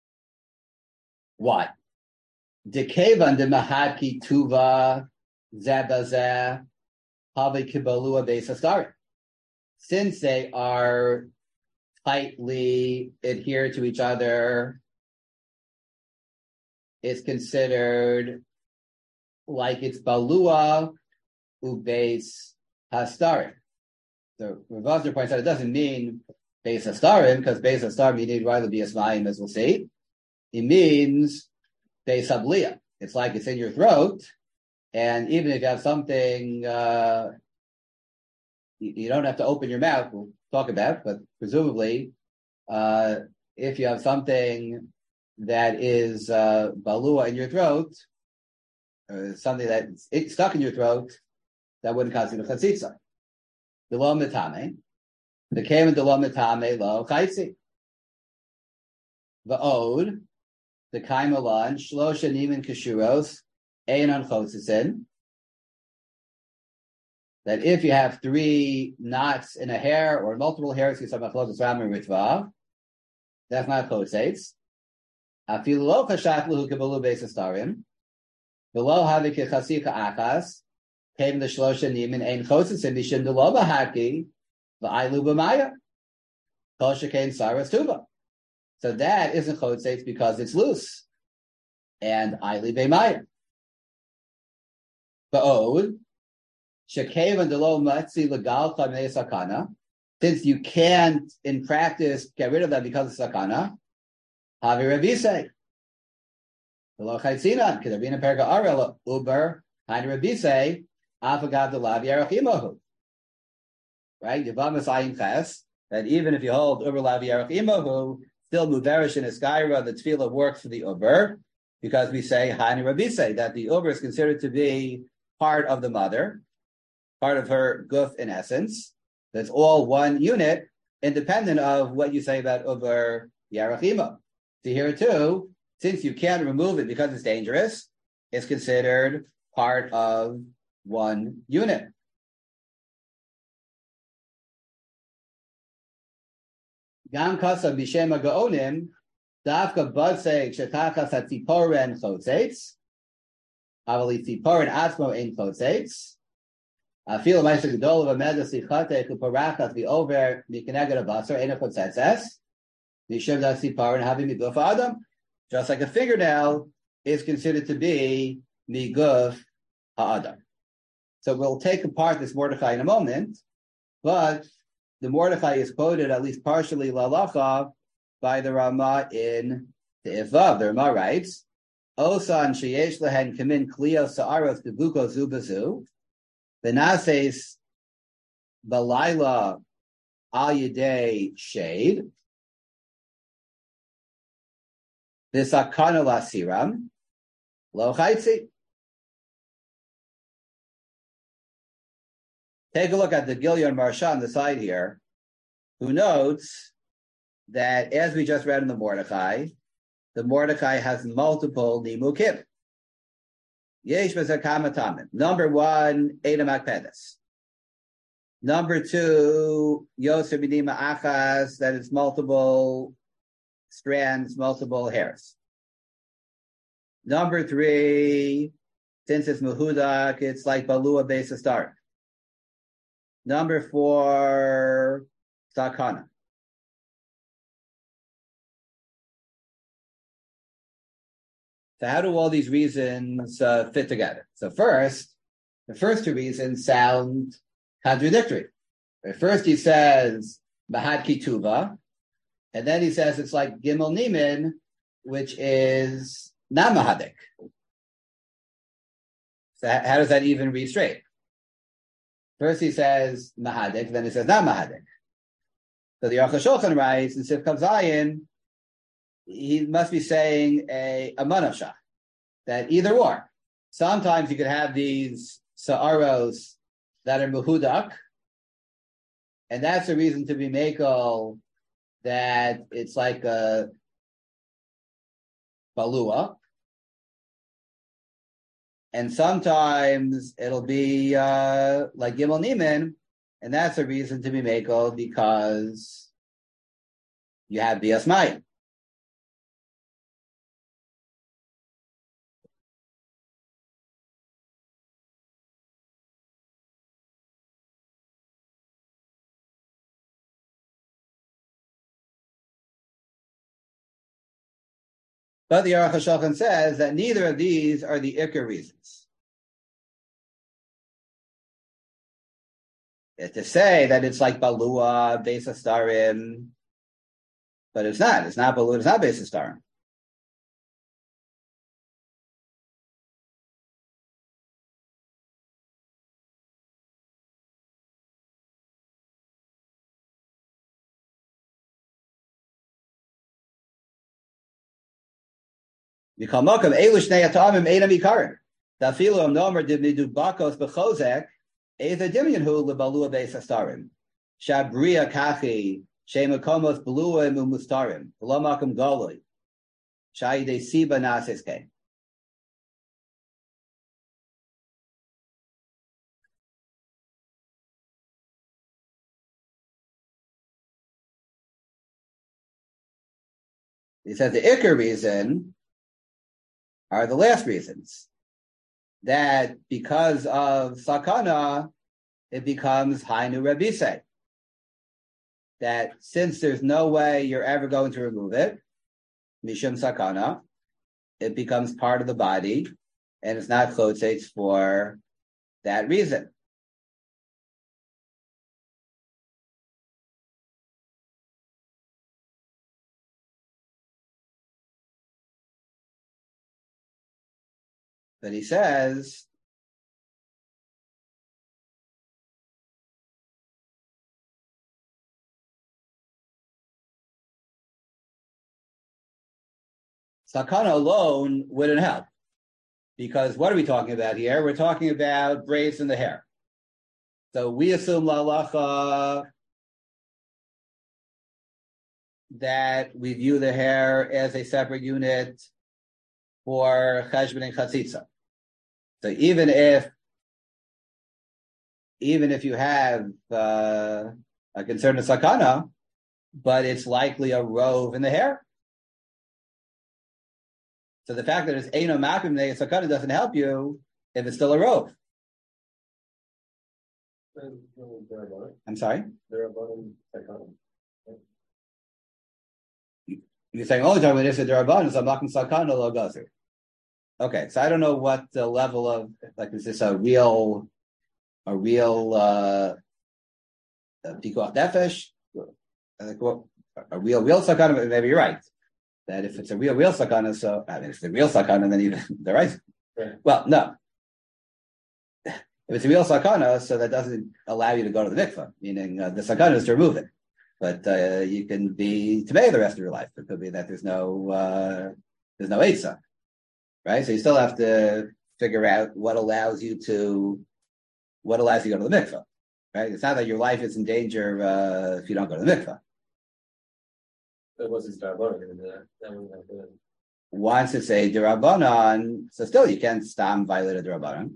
S1: Why? Dekevan de mahadki tuva zebazeh havi kibalua beisastarim. Since they are tightly adhered to each other, it's considered like it's balua ubeis hastarim. So Rav Osner points out it doesn't mean Beis Hastarim, because Beis Hastarim, you need rather be a smayim, as we'll see. It means Beis Habliya. It's like it's in your throat, and even if you have something, you don't have to open your mouth, we'll talk about, but presumably, if you have something that is balua in your throat, something that's stuck in your throat, that wouldn't constitute a chatzitza. The lo mitame. The came into lo mitame lo chaitzi. The ode, the kaimalan, shlosha nimin kashuros, ein on chotzitzin. That if you have 3 knots in a hair or multiple hairs, you have a chlotzitz ram and ritva. That's not chotzitz. Afilu lo chashat luhu kebalu beis hastarim. Below havi kechasi ka'achas. Came the shlosha nimin ein chotzitzin mishim de lo bahaki. V'aylu b'maya, kol shekain saras tuba. So that isn't chotzeitz because it's loose, and ayli b'maya. Ba'od shekevan delo matzi legal chamei sakana. Since you can't, in practice, get rid of that because of sakana, havi rebisei. V'lo chaytzinan kedavina perga arel uber havi rebisei Afagav the lav yarach imahu. Right? Yavamas ayin ches. That even if you hold uber lav yarach imahu, still muverish in Iskaira, the tefillah works for the uber, because we say hani rabbi say that the uber is considered to be part of the mother, part of her guf in essence. That's all one unit, independent of what you say about uber yarach imahu. So here too, since you can't remove it because it's dangerous, it's considered part of one unit. Gam kasa b'shem gaonim dafka badseg shetachas hatziporen chotzeitz avali tziporen atzmo ein chotzeitz afil ma'aser gedol of amedas lichate kuparachas v'over mikeneged abasar ein chotzetzes mishem das tziporen having miguf adam. Just like a fingernail is considered to be miguf ha'adam. So we'll take apart this Mordechai in a moment, but the Mordechai is quoted at least partially lalacha by the Rama in the Ivav. The Rama writes, Osan sheyesh lehen kamin kliyos sa'aros kebuko zubazu, benases balayla al yedei shade, bisakana lasiram, lo chaitzi. Take a look at the Gilyon Marsha on the side here, who notes that, as we just read in the Mordechai has multiple nimukim. Yesh v'zakamatamim. Number one, Edom Akpedes. Number two, Yosef B'nima Achas, that it's multiple strands, multiple hairs. Number three, since it's Mehudak, it's like Balua Beis Astar. Number four, Sakana. So how do all these reasons fit together? So first, the first two reasons sound contradictory. At first he says, Bahad Kituva, and then he says it's like Gimel Nimin, which is not Mahadik. So how does that even read straight? First he says Mahadik, then he says not Mahadik. So the Aruch HaShulchan writes in Sifkav Zayin, he must be saying a manavshah, that either or. Sometimes you could have these sa'aros that are Mehudak, and that's a reason to be makel that it's like a balua. And sometimes it'll be like Gimel Nimin, and that's a reason to be makel because you have Bias Mayim. But the Aruch HaShulchan says that neither of these are the Iker reasons. To say that it's like Balua, Beis Hastarim, but it's not. It's not Balua, it's not Beis Hastarim. Mikalmakam Elush Neyatamim Einam Ikarim. Dafilu Nomer Dimidu Bakos Bechozek, Eza Dimyanhu Lebalua Beis Hastarim. Shabria Kachi, Shemakomos Balua Mumustarim, Lamakam Goloi. Shaide Siba Nasiske. He says the Iker reason are the last reasons. That because of sakana, it becomes hainu rebise. That since there's no way you're ever going to remove it, mishum sakana, it becomes part of the body, and it's not chotzeitz for that reason. But he says sakana alone wouldn't help. Because what are we talking about here? We're talking about braids in the hair. So we assume la'alacha that we view the hair as a separate unit for cheshbon and chatzitza. So even if you have a concern of sakana, but it's likely a rove in the hair. So the fact that it's eino makim sakana doesn't help you if it's still a rove. I'm sorry? You're saying only talking about if it's derabanan, so makim sakana lo gazer. Okay, so I don't know what the level of, like, is this a real pikuach nefesh? A real sakana? Maybe you're right. That if it's a real sakana, so I mean, if it's a real sakana, then even they're right. Well, no. If it's a real sakana, so that doesn't allow you to go to the mikvah, meaning the sakana is to remove it. But you can be tamei the rest of your life. It could be that there's no eitzah, right? So you still have to figure out what allows you to go to the mikvah, right? It's not that your life is in danger if you don't go to the mikvah.
S4: It wasn't derabanan. That wouldn't have been.
S1: Once it's a derabanan, so still you can't stam violate a derabanan.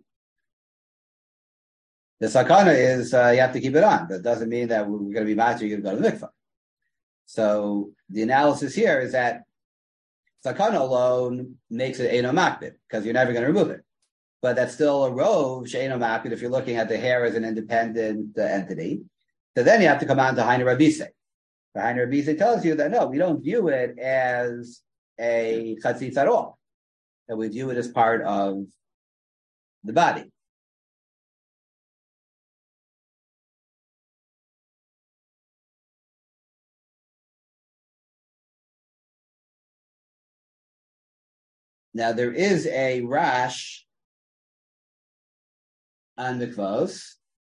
S1: The sakana is you have to keep it on. That doesn't mean that we're going to be matzah, you're going to go to the mikvah. So the analysis here is that sakana alone makes it eino makbid because you're never going to remove it. But that's still a rove she'eino makbid if you're looking at the hair as an independent entity. So then you have to come on to Hainu Rabise. The Hainu Rabise tells you that no, we don't view it as a chatzitz at all. That we view it as part of the body. Now there is a rash on mikvos.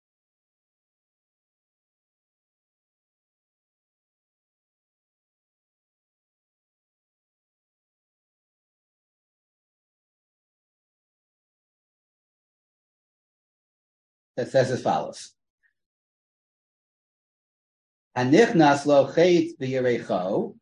S1: That says as follows. Hanichnas lo chet b'yerecho.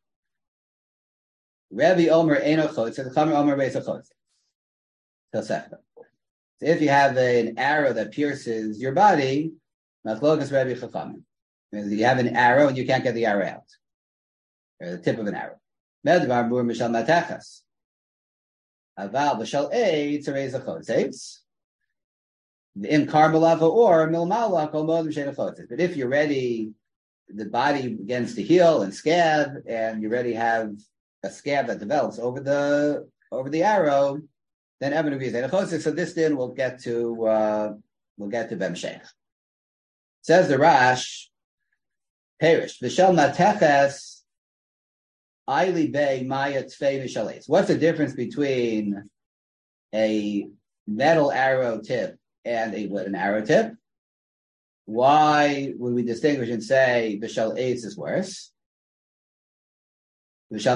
S1: Rabbi Omer Eino Chotz, the Chamer Omer Beis Chotz. So if you have an arrow that pierces your body, Machlokas Rabbi Chachamim. You have an arrow and you can't get the arrow out, or the tip of an arrow. Medvar Mur Mishal Matachas. Aval B'Shal Eitz Arez Chotz. In Karmelava or Milmala Kol Modim Shein Chotz. But if you're ready, the body begins to heal and scab, and you already have a scab that develops over the arrow, then Evan agrees. So this din we'll get to Bemshech. Says the Rash, Perish V'Shel Mateches Aili Bei Maya Tfei V'Shaleis. What's the difference between a metal arrow tip and an arrow tip? Why would we distinguish and say V'Shel Eitz is worse? Because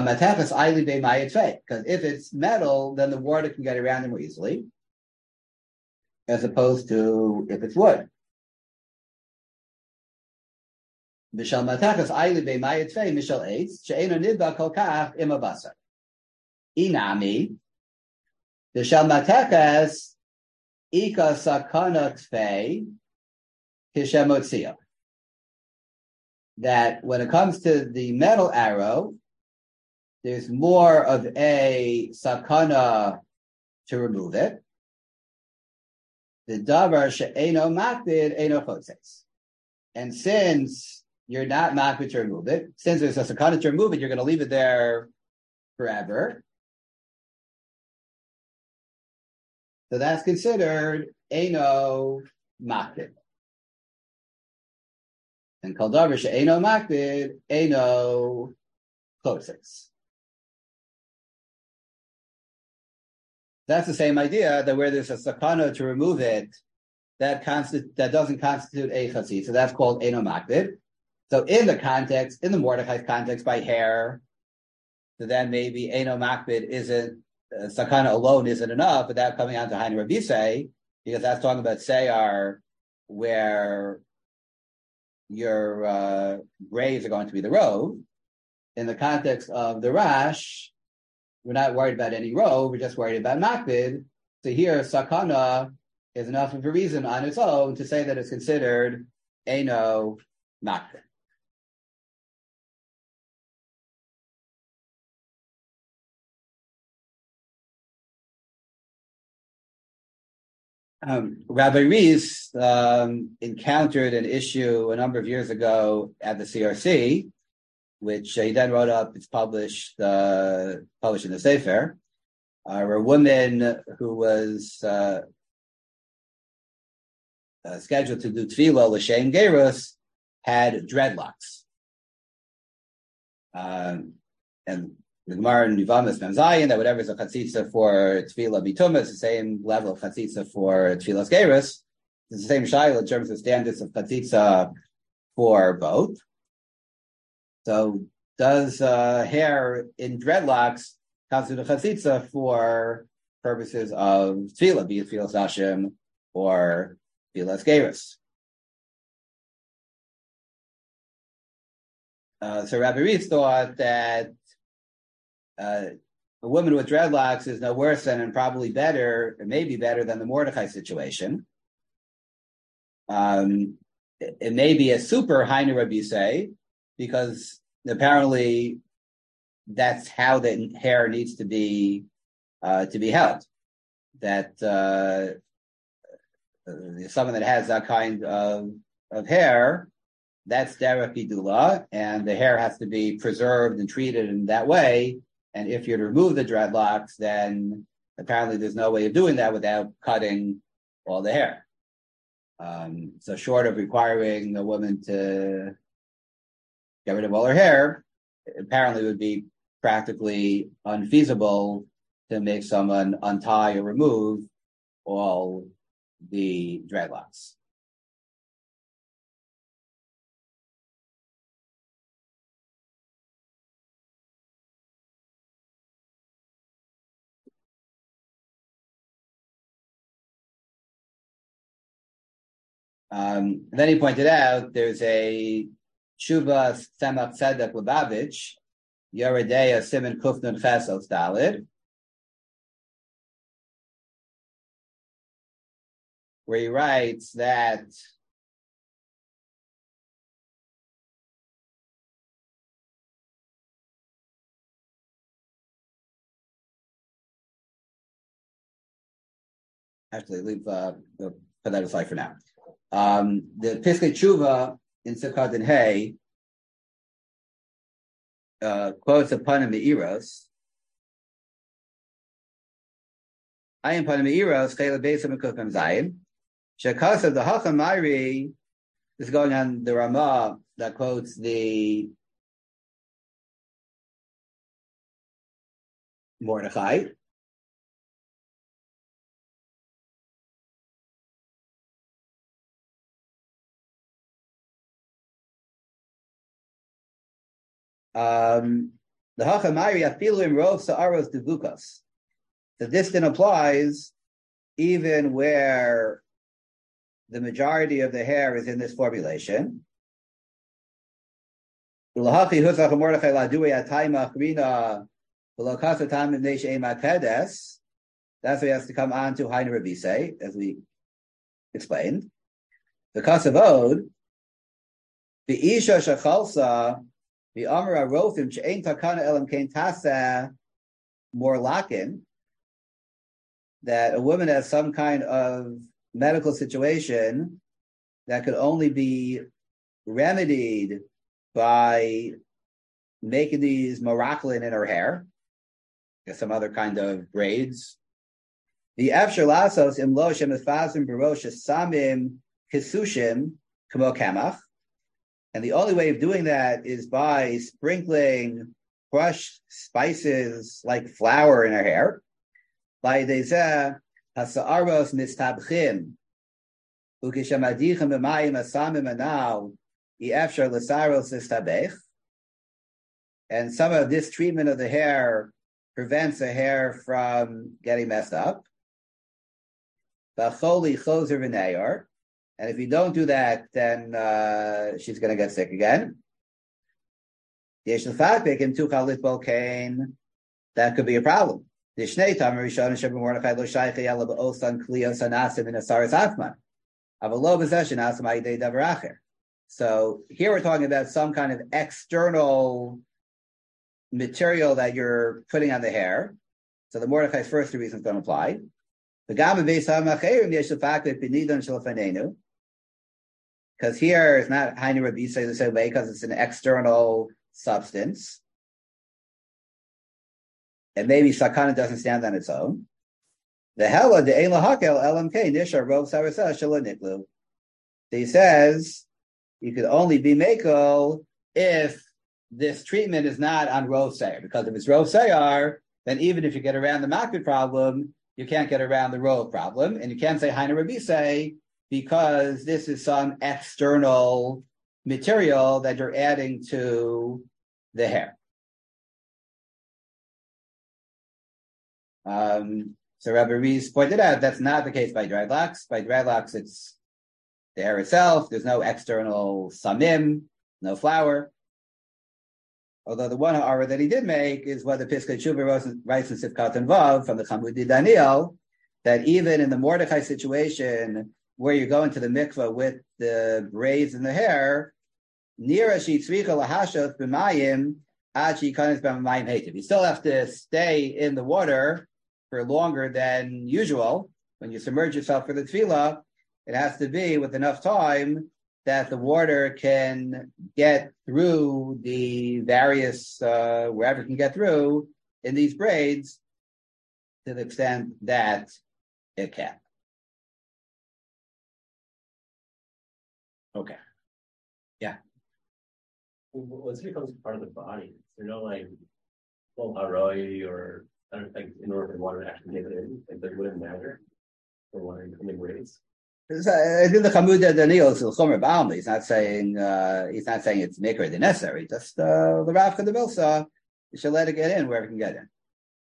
S1: if it's metal, then the water can get around it more easily, as opposed to if it's wood. Inami, the shalmatekas ika sakana tfei kishemotzia. That when it comes to the metal arrow, there's more of a sakana to remove it. The davar she'eno makbid eno chotzeis. And since you're not makbid to remove it, since there's a sakana to remove it, you're going to leave it there forever. So that's considered eno makbid. And kol davar she'eno makbid eno chotzeis. That's the same idea that where there's a sakana to remove it, that doesn't constitute a chatzitz. So that's called eino makbid. So in the Mordechai's context by hair, So then maybe Eino Makbid isn't, Sakana alone isn't enough, without coming on to Hainu Rabisei, because that's talking about Seyar, where your graves are going to be the road. In the context of the Rash, we're not worried about any road, we're just worried about Makbid. So here, Sakana is enough of a reason on its own to say that it's considered Eino Makbid. Rabbi Rees encountered an issue a number of years ago at the CRC, which he then wrote up. It's published in the Sefer. A woman who was scheduled to do tefillah l'shem gerus had dreadlocks, and the Gemara in Yevamos Mem Zayin that whatever is a chatzitza for tefillah bituma is the same level of chatzitza for tefillah gerus. It's the same shayla in terms of standards of chatzitza for both. So does hair in dreadlocks constitute a chatzitza for purposes of tefillah, be it tefillah Hashem or tefillah gerus? So Rabbi Reitz thought that a woman with dreadlocks is no worse than, and probably better, or maybe better than the Mordechai situation. It may be a super Hainu Rabisei, because apparently that's how the hair needs to be held. That someone that has that kind of hair, that's derech pidula, and the hair has to be preserved and treated in that way. And if you're to remove the dreadlocks, then apparently there's no way of doing that without cutting all the hair. So short of requiring a woman to get rid of all her hair, apparently it would be practically unfeasible to make someone untie or remove all the dreadlocks. Then he pointed out there's a Shuva Tzemach Tzedek Lubavitch, Yoredeya Siman Kufnun Chesel Dalid, where he writes that actually leave put that aside for now. The Piskei Tshuva in Sukkot and Hay quotes a Panim Me'iros. I am Panim Me'iros, Chayla Beis HaMekufim Zayin. Shekasa the Hacham Ma'iri is going on the Ramah that quotes the Mordechai. The Hachamari Afilu Rov Sa'aros Devukas. So this then applies even where the majority of the hair is in this formulation. That's why he has to come on to Hainu Rabisei, as we explained. The Kasavod, the Isha Shachalsa, the Amra Rothim She'ein Takana Elam Kain Tasa Morlakin, that a woman has some kind of medical situation that could only be remedied by making these miraculin in her hair, or some other kind of braids. The Afshar Lasos Imlo Shemifazim Barosh Samim Kisushim Kamo Kamach. And the only way of doing that is by sprinkling crushed spices like flour in her hair. By Dezeh Hasa'aros Mistabchim Ukishamadichem B'mayim Asamim Anal Yefshar L'Saros Istabech. and some of this treatment of the hair prevents the hair from getting messed up. And if you don't do that, then she's going to get sick again. That could be a problem. So here we're talking about some kind of external material that you're putting on the hair. So the Mordechai's first two reasons don't apply. Because here it's not Hainu Rabbi say the same way because it's an external substance. And maybe Sakana doesn't stand on its own. The Hella, the Ein Lahakel, LMK, Nisha, Rov Sarasa, Shalaniklu. He says you could only be Makel if this treatment is not on Rov Sayar. Because if it's Rov Sayar, then even if you get around the Makbid problem, you can't get around the Rov problem. And you can't say Hainu Rabbi say because this is some external material that you're adding to the hair. So Rabbi Rees pointed out that's not the case by dreadlocks. By dreadlocks, it's the hair itself. There's no external samim, no flour. Although the one hour that he did make is what the Piskei Tshuva writes in Sifkat and Vav from the Chamudi Daniel, that even in the Mordechai situation where you go into the mikveh with the braids in the hair, nira she'tzricha lahashoth b'mayim ad she'ikanes b'mayim heitiv. You still have to stay in the water for longer than usual. When you submerge yourself for the tefillah, it has to be with enough time that the water can get through the various, wherever it can get through in these braids to the extent that it can. Okay. Yeah.
S4: Once it becomes part of the body, there's no like full haroi or I don't think in order for water to actually get it in, like that wouldn't matter for water in the braids.
S1: I think the Chamuda Daniel is Chomer Balma. He's not saying it's maker the necessary. Just the Rav Kadavilsa, you should let it get in wherever it can get in.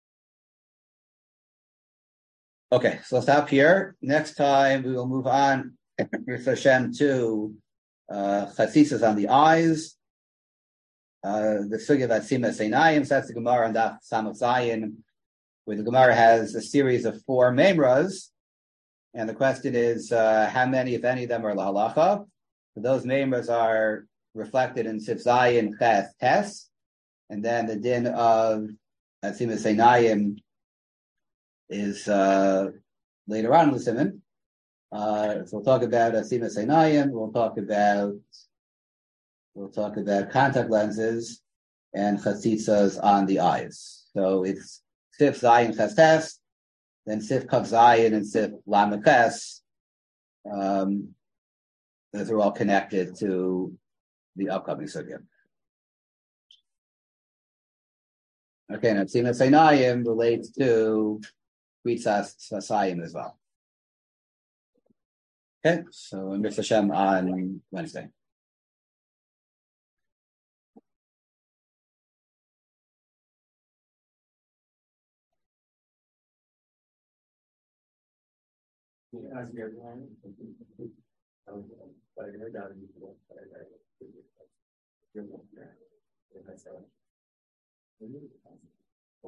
S1: Okay, so let's stop here. Next time we will move on with Hashem to Chatzisas on the eyes. The sugya that Sima Seinayim, so that's the Gemara on Daf Samach Zayin, where the Gemara has a series of 4 memras. And the question is, how many, if any of them, are lahalacha? So those memras are reflected in Sif Zayin Ches Tes, and then the din of Atzima Seinayim is later on in the Siman. So we'll talk about Atzima Seinayim. We'll talk about contact lenses and chatzitsas on the eyes. So it's Sif Zayin Ches Tes, then Sif Kav Zayin and Sif Lamed Ches. Those are all connected to the upcoming sugya. Okay, now Tzima Seinayim relates to Kritzas Sasayim as well. Okay, so Mir Hashem on Wednesday.
S4: As we are going, but I heard that you